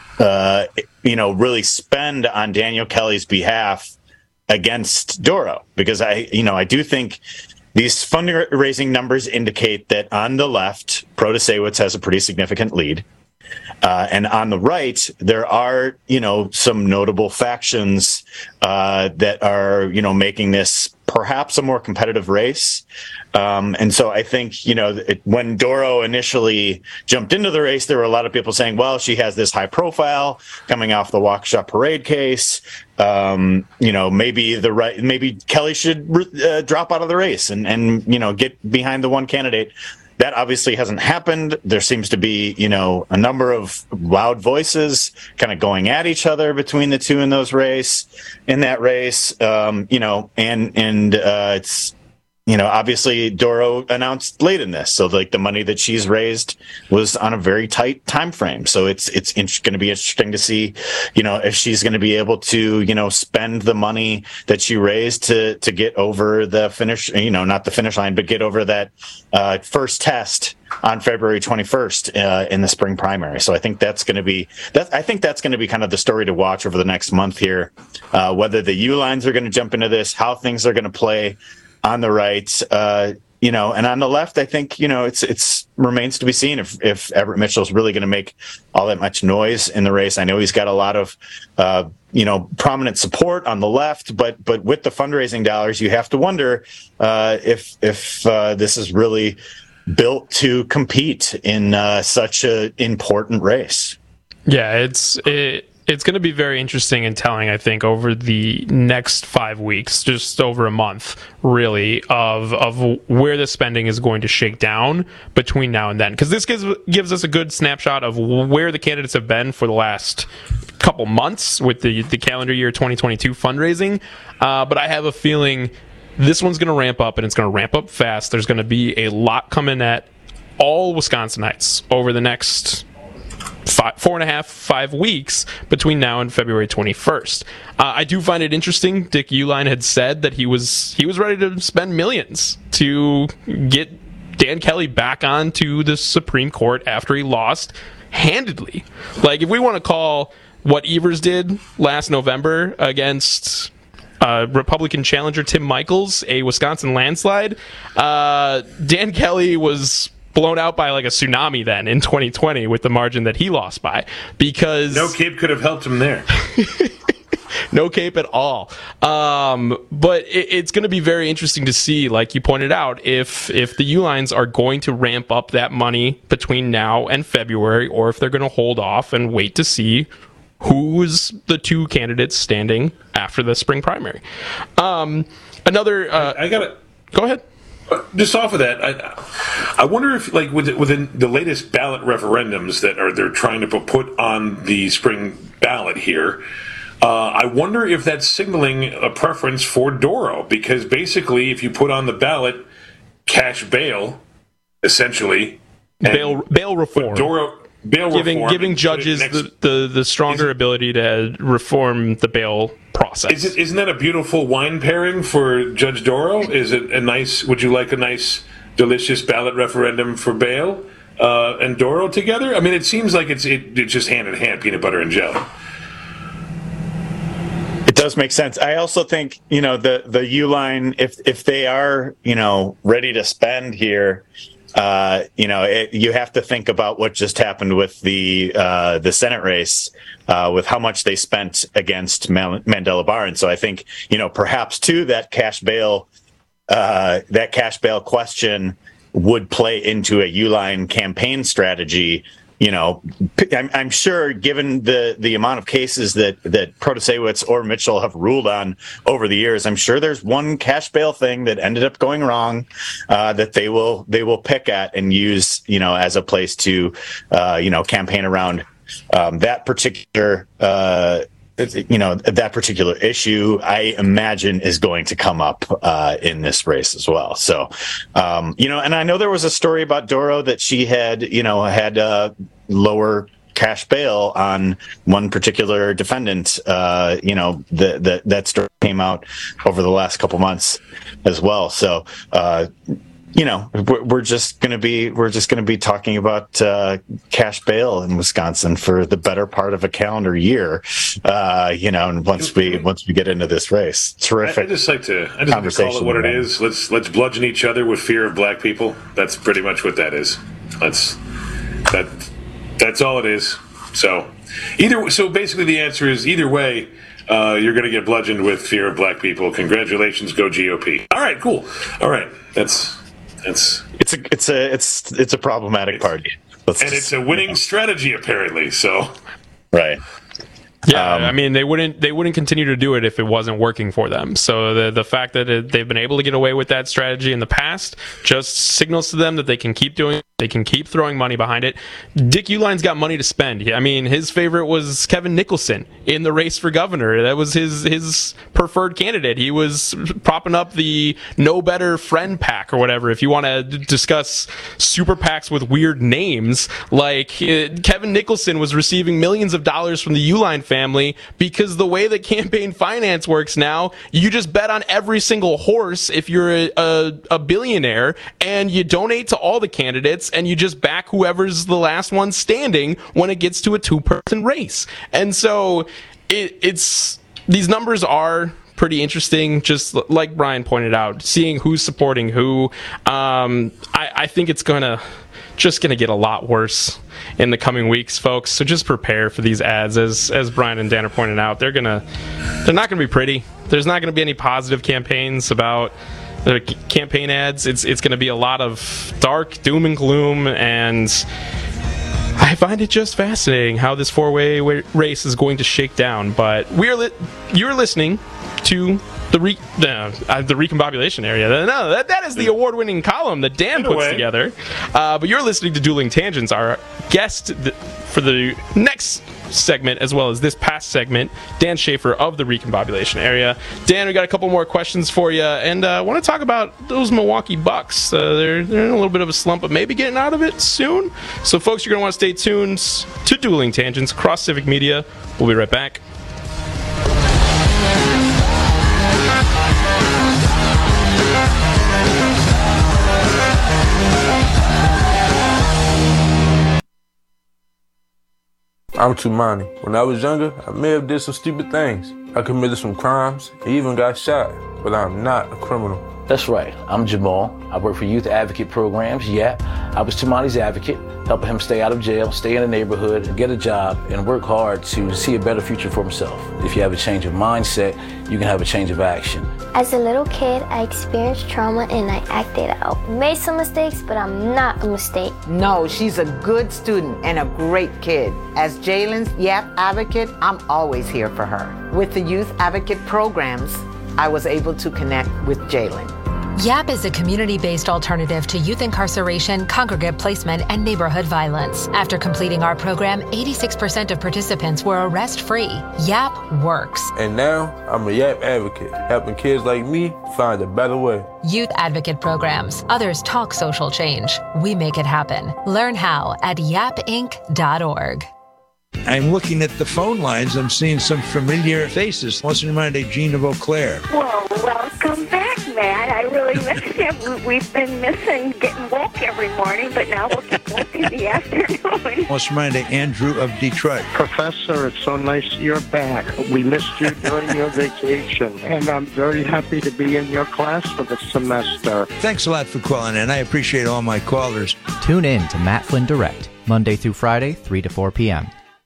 uh, you know, really spend on Daniel Kelly's behalf against Doro. Because I, you know, I do think these fundraising numbers indicate that on the left, Protasewicz has a pretty significant lead. Uh, and on the right, there are, you know, some notable factions uh, that are, you know, making this perhaps a more competitive race. Um, and so I think, you know, it, when Doro initially jumped into the race, there were a lot of people saying, well, she has this high profile coming off the Waukesha parade case. Um, you know, maybe the right, maybe Kelly should uh, drop out of the race and, and, you know, get behind the one candidate. That obviously hasn't happened. There seems to be, you know, a number of loud voices kind of going at each other between the two in those race, in that race. Um, you know, and and uh, it's, you know, obviously Doro announced late in this, so like the money that she's raised was on a very tight time frame. So it's it's going to be interesting to see, you know, if she's going to be able to, you know, spend the money that she raised to to get over the finish, you know, not the finish line, but get over that uh, first test on February twenty-first uh, in the spring primary. So I think that's going to be that. I think that's going to be kind of the story to watch over the next month here, uh, whether the U lines are going to jump into this, how things are going to play on the right, uh, you know, and on the left, I think, you know, it's it's remains to be seen if, if Everett Mitchell's really going to make all that much noise in the race. I know he's got a lot of, uh, you know, prominent support on the left, but but with the fundraising dollars, you have to wonder uh, if if uh, this is really built to compete in uh, such an important race. Yeah, it's it. It's going to be very interesting and telling, I think, over the next five weeks, just over a month, really, of of where the spending is going to shake down between now and then. Because this gives gives us a good snapshot of where the candidates have been for the last couple months with the, the calendar year twenty twenty-two fundraising. Uh, but I have a feeling this one's going to ramp up, and it's going to ramp up fast. There's going to be a lot coming at all Wisconsinites over the next Five, four and a half, five weeks between now and February twenty-first. Uh, I do find it interesting. Dick Uline had said that he was he was ready to spend millions to get Dan Kelly back onto the Supreme Court after he lost handedly. Like, if we want to call what Evers did last November against uh, Republican challenger Tim Michels a Wisconsin landslide, uh, Dan Kelly was blown out by like a tsunami then in twenty twenty with the margin that he lost by, because no Cape could have helped him there. No Cape at all. Um, but it, it's going to be very interesting to see, like you pointed out, if if the U-Lines are going to ramp up that money between now and February, or if they're going to hold off and wait to see who's the two candidates standing after the spring primary. Um, another, uh, I, I got it. Go ahead. Just off of that, I, I wonder if, like, within the latest ballot referendums that are they're trying to put on the spring ballot here, uh, I wonder if that's signaling a preference for Doro, because basically, if you put on the ballot cash bail, essentially, bail bail reform, Doro bail giving reform, giving judges next, the, the the stronger it, ability to reform the bail process. Is it, isn't that a beautiful wine pairing for Judge Doro? Is it a nice? Would you like a nice, delicious ballot referendum for bail uh, and Doro together? I mean, it seems like it's it, it's just hand in hand, peanut butter and jelly. does make sense. I also think, you know, the, the Uline, if if they are, you know, ready to spend here, uh, you know, it, you have to think about what just happened with the uh, the Senate race, uh, with how much they spent against Mandela Bar. And so I think, you know, perhaps too, that cash bail, uh, that cash bail question would play into a Uline campaign strategy. You know, I'm, I'm sure, given the, the amount of cases that, that Protasewicz or Mitchell have ruled on over the years, I'm sure there's one cash bail thing that ended up going wrong uh, that they will they will pick at and use, you know, as a place to, uh, you know, campaign around um, that particular, uh, you know, that particular issue. I imagine is going to come up uh, in this race as well. So, um, you know, and I know there was a story about Doro that she had, you know, had uh, lower cash bail on one particular defendant. Uh, you know, the, the, that story came out over the last couple months as well. So, uh, you know, we're just going to be we're just going to be talking about uh, cash bail in Wisconsin for the better part of a calendar year. Uh, you know, and once we once we get into this race, terrific. I, I just like to I just like to call it what it is. Let's let's bludgeon each other with fear of black people. That's pretty much what that is. That's that that's all it is. So either so basically the answer is either way. Uh, you're going to get bludgeoned with fear of black people. Congratulations, go G O P. All right, cool. All right, that's. It's it's a it's a it's it's a problematic it's, party, Let's and just, it's a winning you know. strategy apparently. So, right. Yeah, um, I mean, they wouldn't they wouldn't continue to do it if it wasn't working for them. So the the fact that it, they've been able to get away with that strategy in the past just signals to them that they can keep doing it. They can keep throwing money behind it. Dick Uline's got money to spend. I mean, his favorite was Kevin Nicholson in the race for governor. That was his his preferred candidate. He was propping up the No Better Friend PAC or whatever. If you want to d- discuss super PACs with weird names, like uh, Kevin Nicholson was receiving millions of dollars from the Uline family because the way that campaign finance works now, you just bet on every single horse if you're a, a, a billionaire, and you donate to all the candidates, and you just back whoever's the last one standing when it gets to a two-person race. And so it, it's these numbers are pretty interesting, just like Brian pointed out, seeing who's supporting who. Um, I, I think it's gonna just gonna get a lot worse in the coming weeks, folks. So just prepare for these ads, as as Brian and Dan are pointing out. They're gonna they're not gonna be pretty. There's not gonna be any positive campaigns about the campaign ads. It's it's going to be a lot of dark doom and gloom, and I find it just fascinating how this four-way race is going to shake down. But we're li- you're listening to the re- uh, the recombobulation area. No, that that is the award-winning column that Dan puts way. together. Uh, but you're listening to Dueling Tangents. Our guest th- for the next segment, as well as this past segment, Dan Schaefer of the Recombobulation Area. Dan, we got a couple more questions for you, and I uh, want to talk about those Milwaukee Bucks. Uh, they're, they're in a little bit of a slump, but maybe getting out of it soon. So, folks, you're going to want to stay tuned to Dueling Tangents across Civic Media. We'll be right back. I'm Tumani. When I was younger, I may have did some stupid things. I committed some crimes, and even got shot, but I'm not a criminal. That's right. I'm Jamal. I work for Youth Advocate Programs, Y A P. I was Tumani's advocate, helping him stay out of jail, stay in the neighborhood, get a job, and work hard to see a better future for himself. If you have a change of mindset, you can have a change of action. As a little kid, I experienced trauma and I acted out. Made some mistakes, but I'm not a mistake. No, she's a good student and a great kid. As Jalen's Y A P advocate, I'm always here for her. With the Youth Advocate Programs, I was able to connect with Jalen. Y A P is a community-based alternative to youth incarceration, congregate placement, and neighborhood violence. After completing our program, eighty-six percent of participants were arrest-free. Y A P works. And now, I'm a Y A P advocate, helping kids like me find a better way. Youth Advocate Programs. Others talk social change. We make it happen. Learn how at yap inc dot org. I'm looking at the phone lines. I'm seeing some familiar faces. What's in mind of Gene of Eau Claire? Well, welcome come back, Matt. I really miss him. We've been missing getting woke every morning, but now we'll get woke in the afternoon. Let's remind Andrew of Detroit. Professor, it's so nice you're back. We missed you during your vacation, and I'm very happy to be in your class for the semester. Thanks a lot for calling in. I appreciate all my callers. Tune in to Matt Flynn Direct, Monday through Friday, three to four p.m.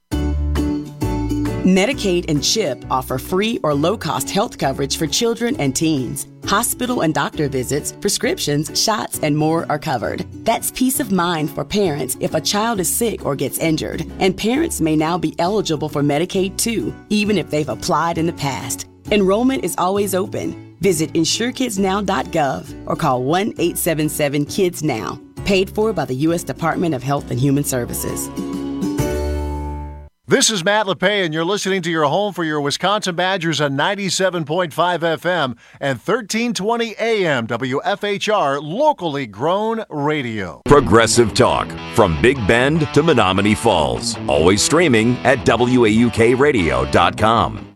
Medicaid and CHIP offer free or low-cost health coverage for children and teens. Hospital and doctor visits, prescriptions, shots, and more are covered. That's peace of mind for parents if a child is sick or gets injured. And parents may now be eligible for Medicaid too, even if they've applied in the past. Enrollment is always open. Visit insure kids now dot gov or call one eight seven seven kids now. Paid for by the U S Department of Health and Human Services. This is Matt LePay, and you're listening to your home for your Wisconsin Badgers on ninety-seven point five F M and thirteen twenty A M W F H R, locally grown radio. Progressive talk from Big Bend to Menominee Falls. Always streaming at W A U K radio dot com.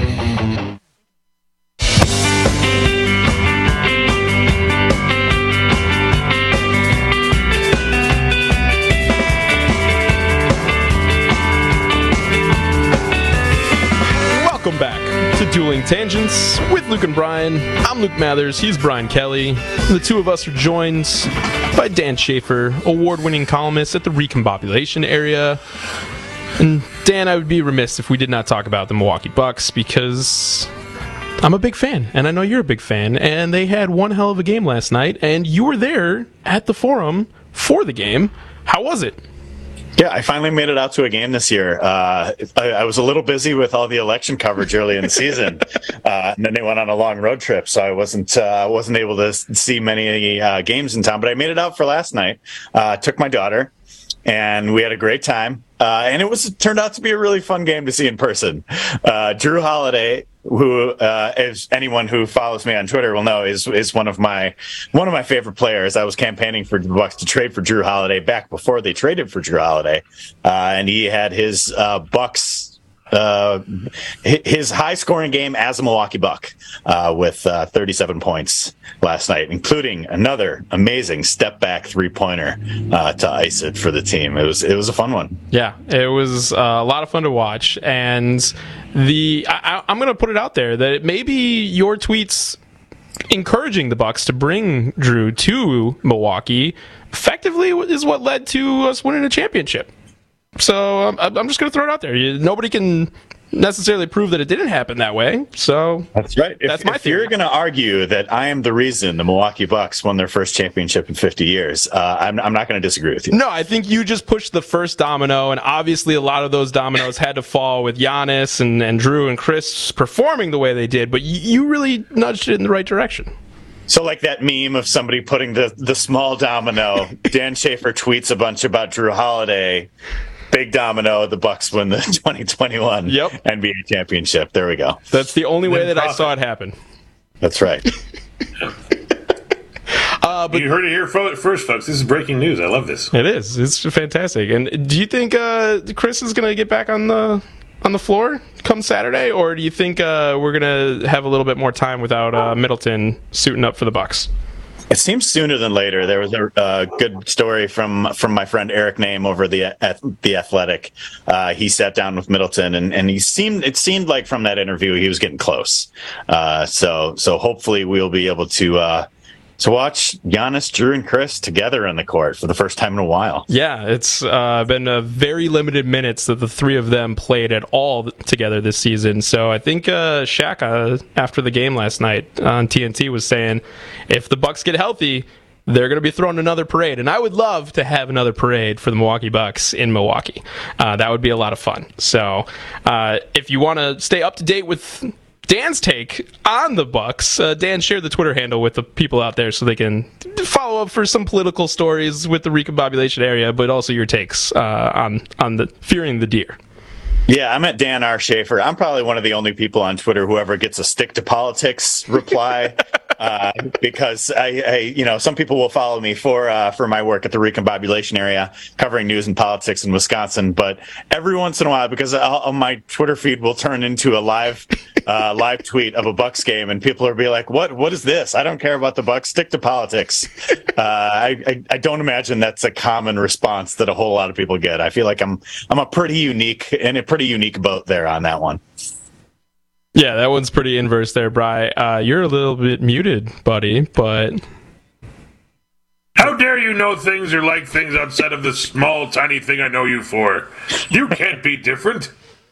Welcome back to Dueling Tangents with Luke and Brian. I'm Luke Mathers. He's Brian Kelly. The two of us are joined by Dan Schaefer, award-winning columnist at the Recombobulation Area. And Dan, I would be remiss if we did not talk about the Milwaukee Bucks because I'm a big fan, and I know you're a big fan, and they had one hell of a game last night, and you were there at the Forum for the game. How was it? Yeah, I finally made it out to a game this year. Uh, I, I was a little busy with all the election coverage early in the season, uh, and then they went on a long road trip, so I wasn't uh, wasn't able to see many uh, games in town. But I made it out for last night. Uh, took my daughter, and we had a great time. Uh, and it was it turned out to be a really fun game to see in person. Uh, Drew Holiday, who, uh, as anyone who follows me on Twitter will know, is is one of my one of my favorite players. I was campaigning for the Bucks to trade for Drew Holiday back before they traded for Drew Holiday, uh, and he had his uh, Bucks. Uh, his high-scoring game as a Milwaukee Buck uh, with uh, thirty-seven points last night, including another amazing step-back three-pointer uh, to ice it for the team. It was it was a fun one. Yeah, it was uh, a lot of fun to watch, and the I, I'm going to put it out there that maybe your tweets encouraging the Bucks to bring Drew to Milwaukee effectively is what led to us winning a championship. So um, I'm just going to throw it out there. You, nobody can necessarily prove that it didn't happen that way. So that's right. If, that's my if theory. You're going to argue that I am the reason the Milwaukee Bucks won their first championship in fifty years, uh, I'm, I'm not going to disagree with you. No, I think you just pushed the first domino, and obviously a lot of those dominoes had to fall with Giannis and, and Drew and Chris performing the way they did, but you, you really nudged it in the right direction. So like that meme of somebody putting the, the small domino, Dan Schaefer tweets a bunch about Drew Holiday. Big domino, the Bucks win the twenty twenty-one yep. N B A championship. There we go. That's the only way that I saw it happen. That's right. uh, but you heard it here first, folks. This is breaking news. I love this. It is. It's fantastic. And do you think uh, Chris is going to get back on the on the floor come Saturday, or do you think uh, we're going to have a little bit more time without uh, Middleton suiting up for the Bucks? It seems sooner than later. There was a uh, good story from from my friend Eric Name over the at the Athletic. Uh, he sat down with Middleton, and, and he seemed it seemed like from that interview he was getting close. Uh, so so hopefully we'll be able to uh, to watch Giannis, Drew, and Chris together on the court for the first time in a while. Yeah, it's uh, been a very limited minutes that the three of them played at all together this season. So I think uh, Shaq, uh, after the game last night on T N T, was saying if the Bucks get healthy, they're going to be throwing another parade. And I would love to have another parade for the Milwaukee Bucks in Milwaukee. Uh, that would be a lot of fun. So uh, if you want to stay up to date with Dan's take on the Bucks, uh, Dan, share the Twitter handle with the people out there so they can follow up for some political stories with the Recombobulation Area, but also your takes uh, on on the fearing the deer. Yeah, I'm at Dan R. Schaefer. I'm probably one of the only people on Twitter who ever gets a stick to politics reply. uh, because I, I, you know, some people will follow me for uh, for my work at the recombobulation area, covering news and politics in Wisconsin. But every once in a while, because I'll, my Twitter feed will turn into a live uh, live tweet of a Bucks game, and people will be like, "What? What is this? I don't care about the Bucks. Stick to politics." Uh, I, I, I don't imagine that's a common response that a whole lot of people get. I feel like I'm I'm a pretty unique in a pretty unique boat there on that one. Yeah, that one's pretty inverse there, Bri. Uh, you're a little bit muted, buddy, but... How dare you know things or like things outside of the small, tiny thing I know you for? You can't be different.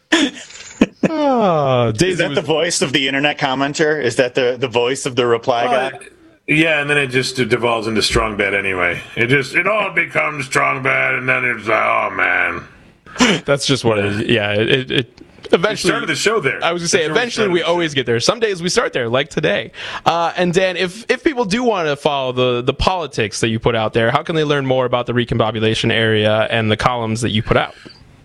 Oh, Is that was... the voice of the internet commenter? Is that the, the voice of the reply uh, guy? Yeah, and then it just it devolves into strong bad anyway. It just, it all becomes strong bad, and then it's like, oh, man. That's just what it is. Yeah, it... it, it Eventually, we started the show there. I was going to say, That's eventually we always get there. Some days we start there, like today. Uh, and Dan, if if people do want to follow the, the politics that you put out there, how can they learn more about the recombobulation area and the columns that you put out?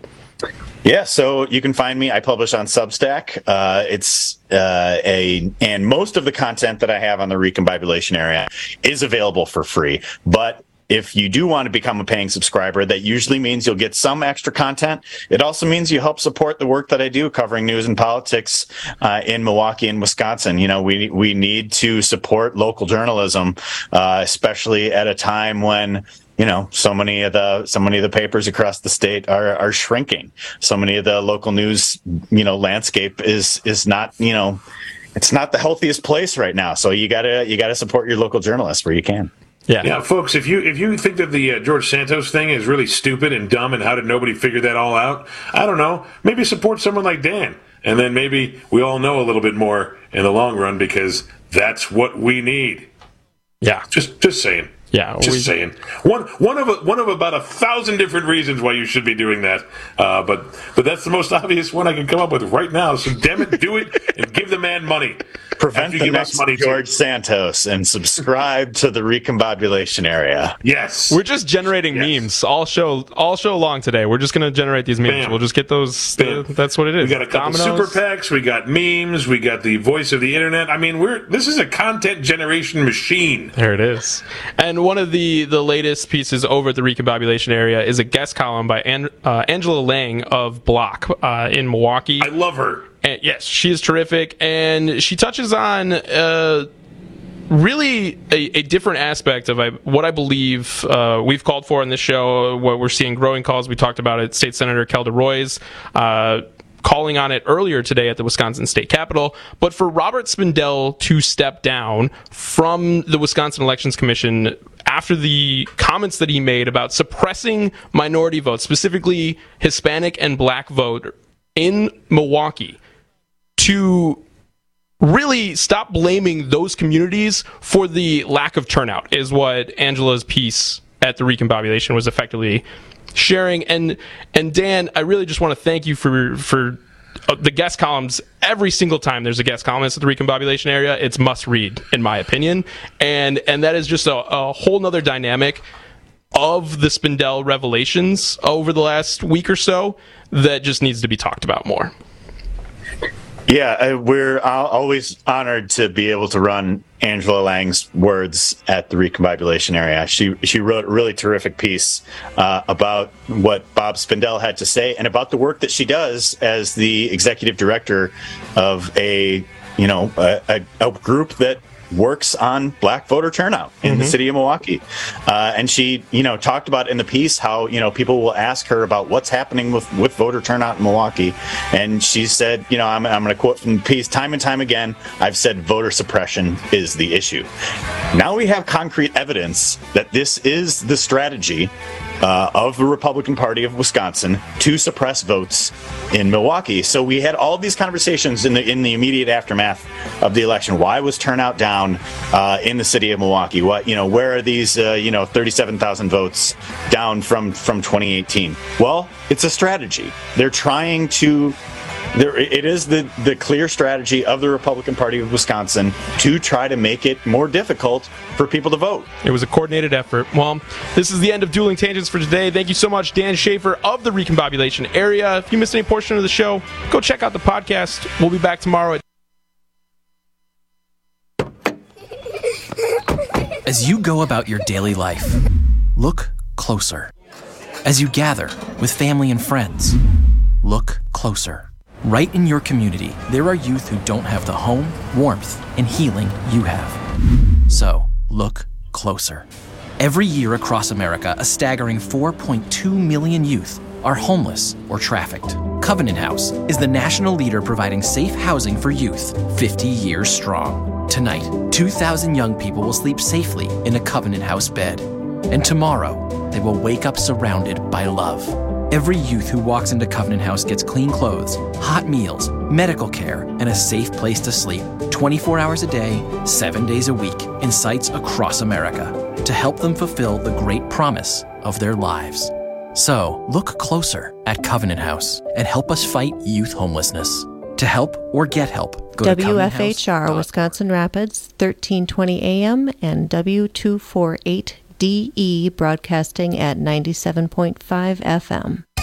Yeah, so you can find me. I publish on Substack. Uh, it's uh, a and most of the content that I have on the recombobulation area is available for free, but if you do want to become a paying subscriber, that usually means you'll get some extra content. It also means you help support the work that I do covering news and politics uh, in Milwaukee and Wisconsin. You know, we we need to support local journalism, uh, especially at a time when, you know, so many of the so many of the papers across the state are are shrinking. So many of the local news, you know, landscape is is not, you know, it's not the healthiest place right now. So you gotta you gotta support your local journalists where you can. Yeah, yeah, folks. If you if you think that the uh, George Santos thing is really stupid and dumb, and how did nobody figure that all out? I don't know. Maybe support someone like Dan, and then maybe we all know a little bit more in the long run, because that's what we need. Yeah, just just saying. Yeah, just we... saying. One one of a, one of about a thousand different reasons why you should be doing that. Uh, but but that's the most obvious one I can come up with right now. So damn it, do it and give the man money. Prevent the next money George too. Santos and subscribe to the recombobulation area. Yes, we're just generating yes. memes all show all show long today. We're just going to generate these memes. Bam. We'll just get those. Uh, that's what it is. We got a couple Dominoes. super PACs. We got memes. We got the voice of the internet. I mean, we're this is a content generation machine. There it is. And one of the the latest pieces over at the recombobulation area is a guest column by An- uh, Angela Lang of Block uh, in Milwaukee. I love her. And yes, she is terrific, and she touches on uh, really a, a different aspect of I, what I believe uh, we've called for in this show, what we're seeing growing calls. We talked about it, State Senator Kelda Roys uh, calling on it earlier today at the Wisconsin State Capitol, but for Robert Spindell to step down from the Wisconsin Elections Commission after the comments that he made about suppressing minority votes, specifically Hispanic and black vote in Milwaukee, to really stop blaming those communities for the lack of turnout is what Angela's piece at the recombobulation was effectively sharing. And and Dan, I really just want to thank you for for the guest columns. Every single time there's a guest columnist at the recombobulation area, it's must read, in my opinion. And and that is just a, a whole nother dynamic of the Spindell revelations over the last week or so that just needs to be talked about more. Yeah, we're always honored to be able to run Angela Lang's words at the recombobulation area. She she wrote a really terrific piece uh, about what Bob Spindell had to say and about the work that she does as the executive director of a you know a, a, a group that works on black voter turnout in mm-hmm. the city of Milwaukee. Uh, and she, you know, talked about in the piece how, you know, people will ask her about what's happening with, with voter turnout in Milwaukee. And she said, you know, I'm, I'm going to quote from the piece, time and time again, I've said voter suppression is the issue. Now we have concrete evidence that this is the strategy Uh, of the Republican Party of Wisconsin to suppress votes in Milwaukee. So we had all these conversations in the in the immediate aftermath of the election. Why was turnout down uh, in the city of Milwaukee? What you know? Where are these uh, you know thirty-seven thousand votes down from from twenty eighteen? Well, it's a strategy. They're trying to. There, it is the, the clear strategy of the Republican Party of Wisconsin to try to make it more difficult for people to vote. It was a coordinated effort. Well, this is the end of Dueling Tangents for today. Thank you so much, Dan Schaefer of the recombobulation area. If you missed any portion of the show, go check out the podcast. We'll be back tomorrow at As you go about your daily life, look closer. As you gather with family and friends, look closer. Right in your community, there are youth who don't have the home, warmth, and healing you have. So, look closer. Every year across America, a staggering four point two million youth are homeless or trafficked. Covenant House is the national leader providing safe housing for youth, fifty years strong. Tonight, two thousand young people will sleep safely in a Covenant House bed. And tomorrow, they will wake up surrounded by love. Every youth who walks into Covenant House gets clean clothes, hot meals, medical care, and a safe place to sleep twenty-four hours a day, seven days a week, in sites across America to help them fulfill the great promise of their lives. So, look closer at Covenant House and help us fight youth homelessness. To help or get help, go W F H to R Wisconsin Rapids, thirteen twenty A M and W two forty-eight D E broadcasting at ninety-seven point five F M.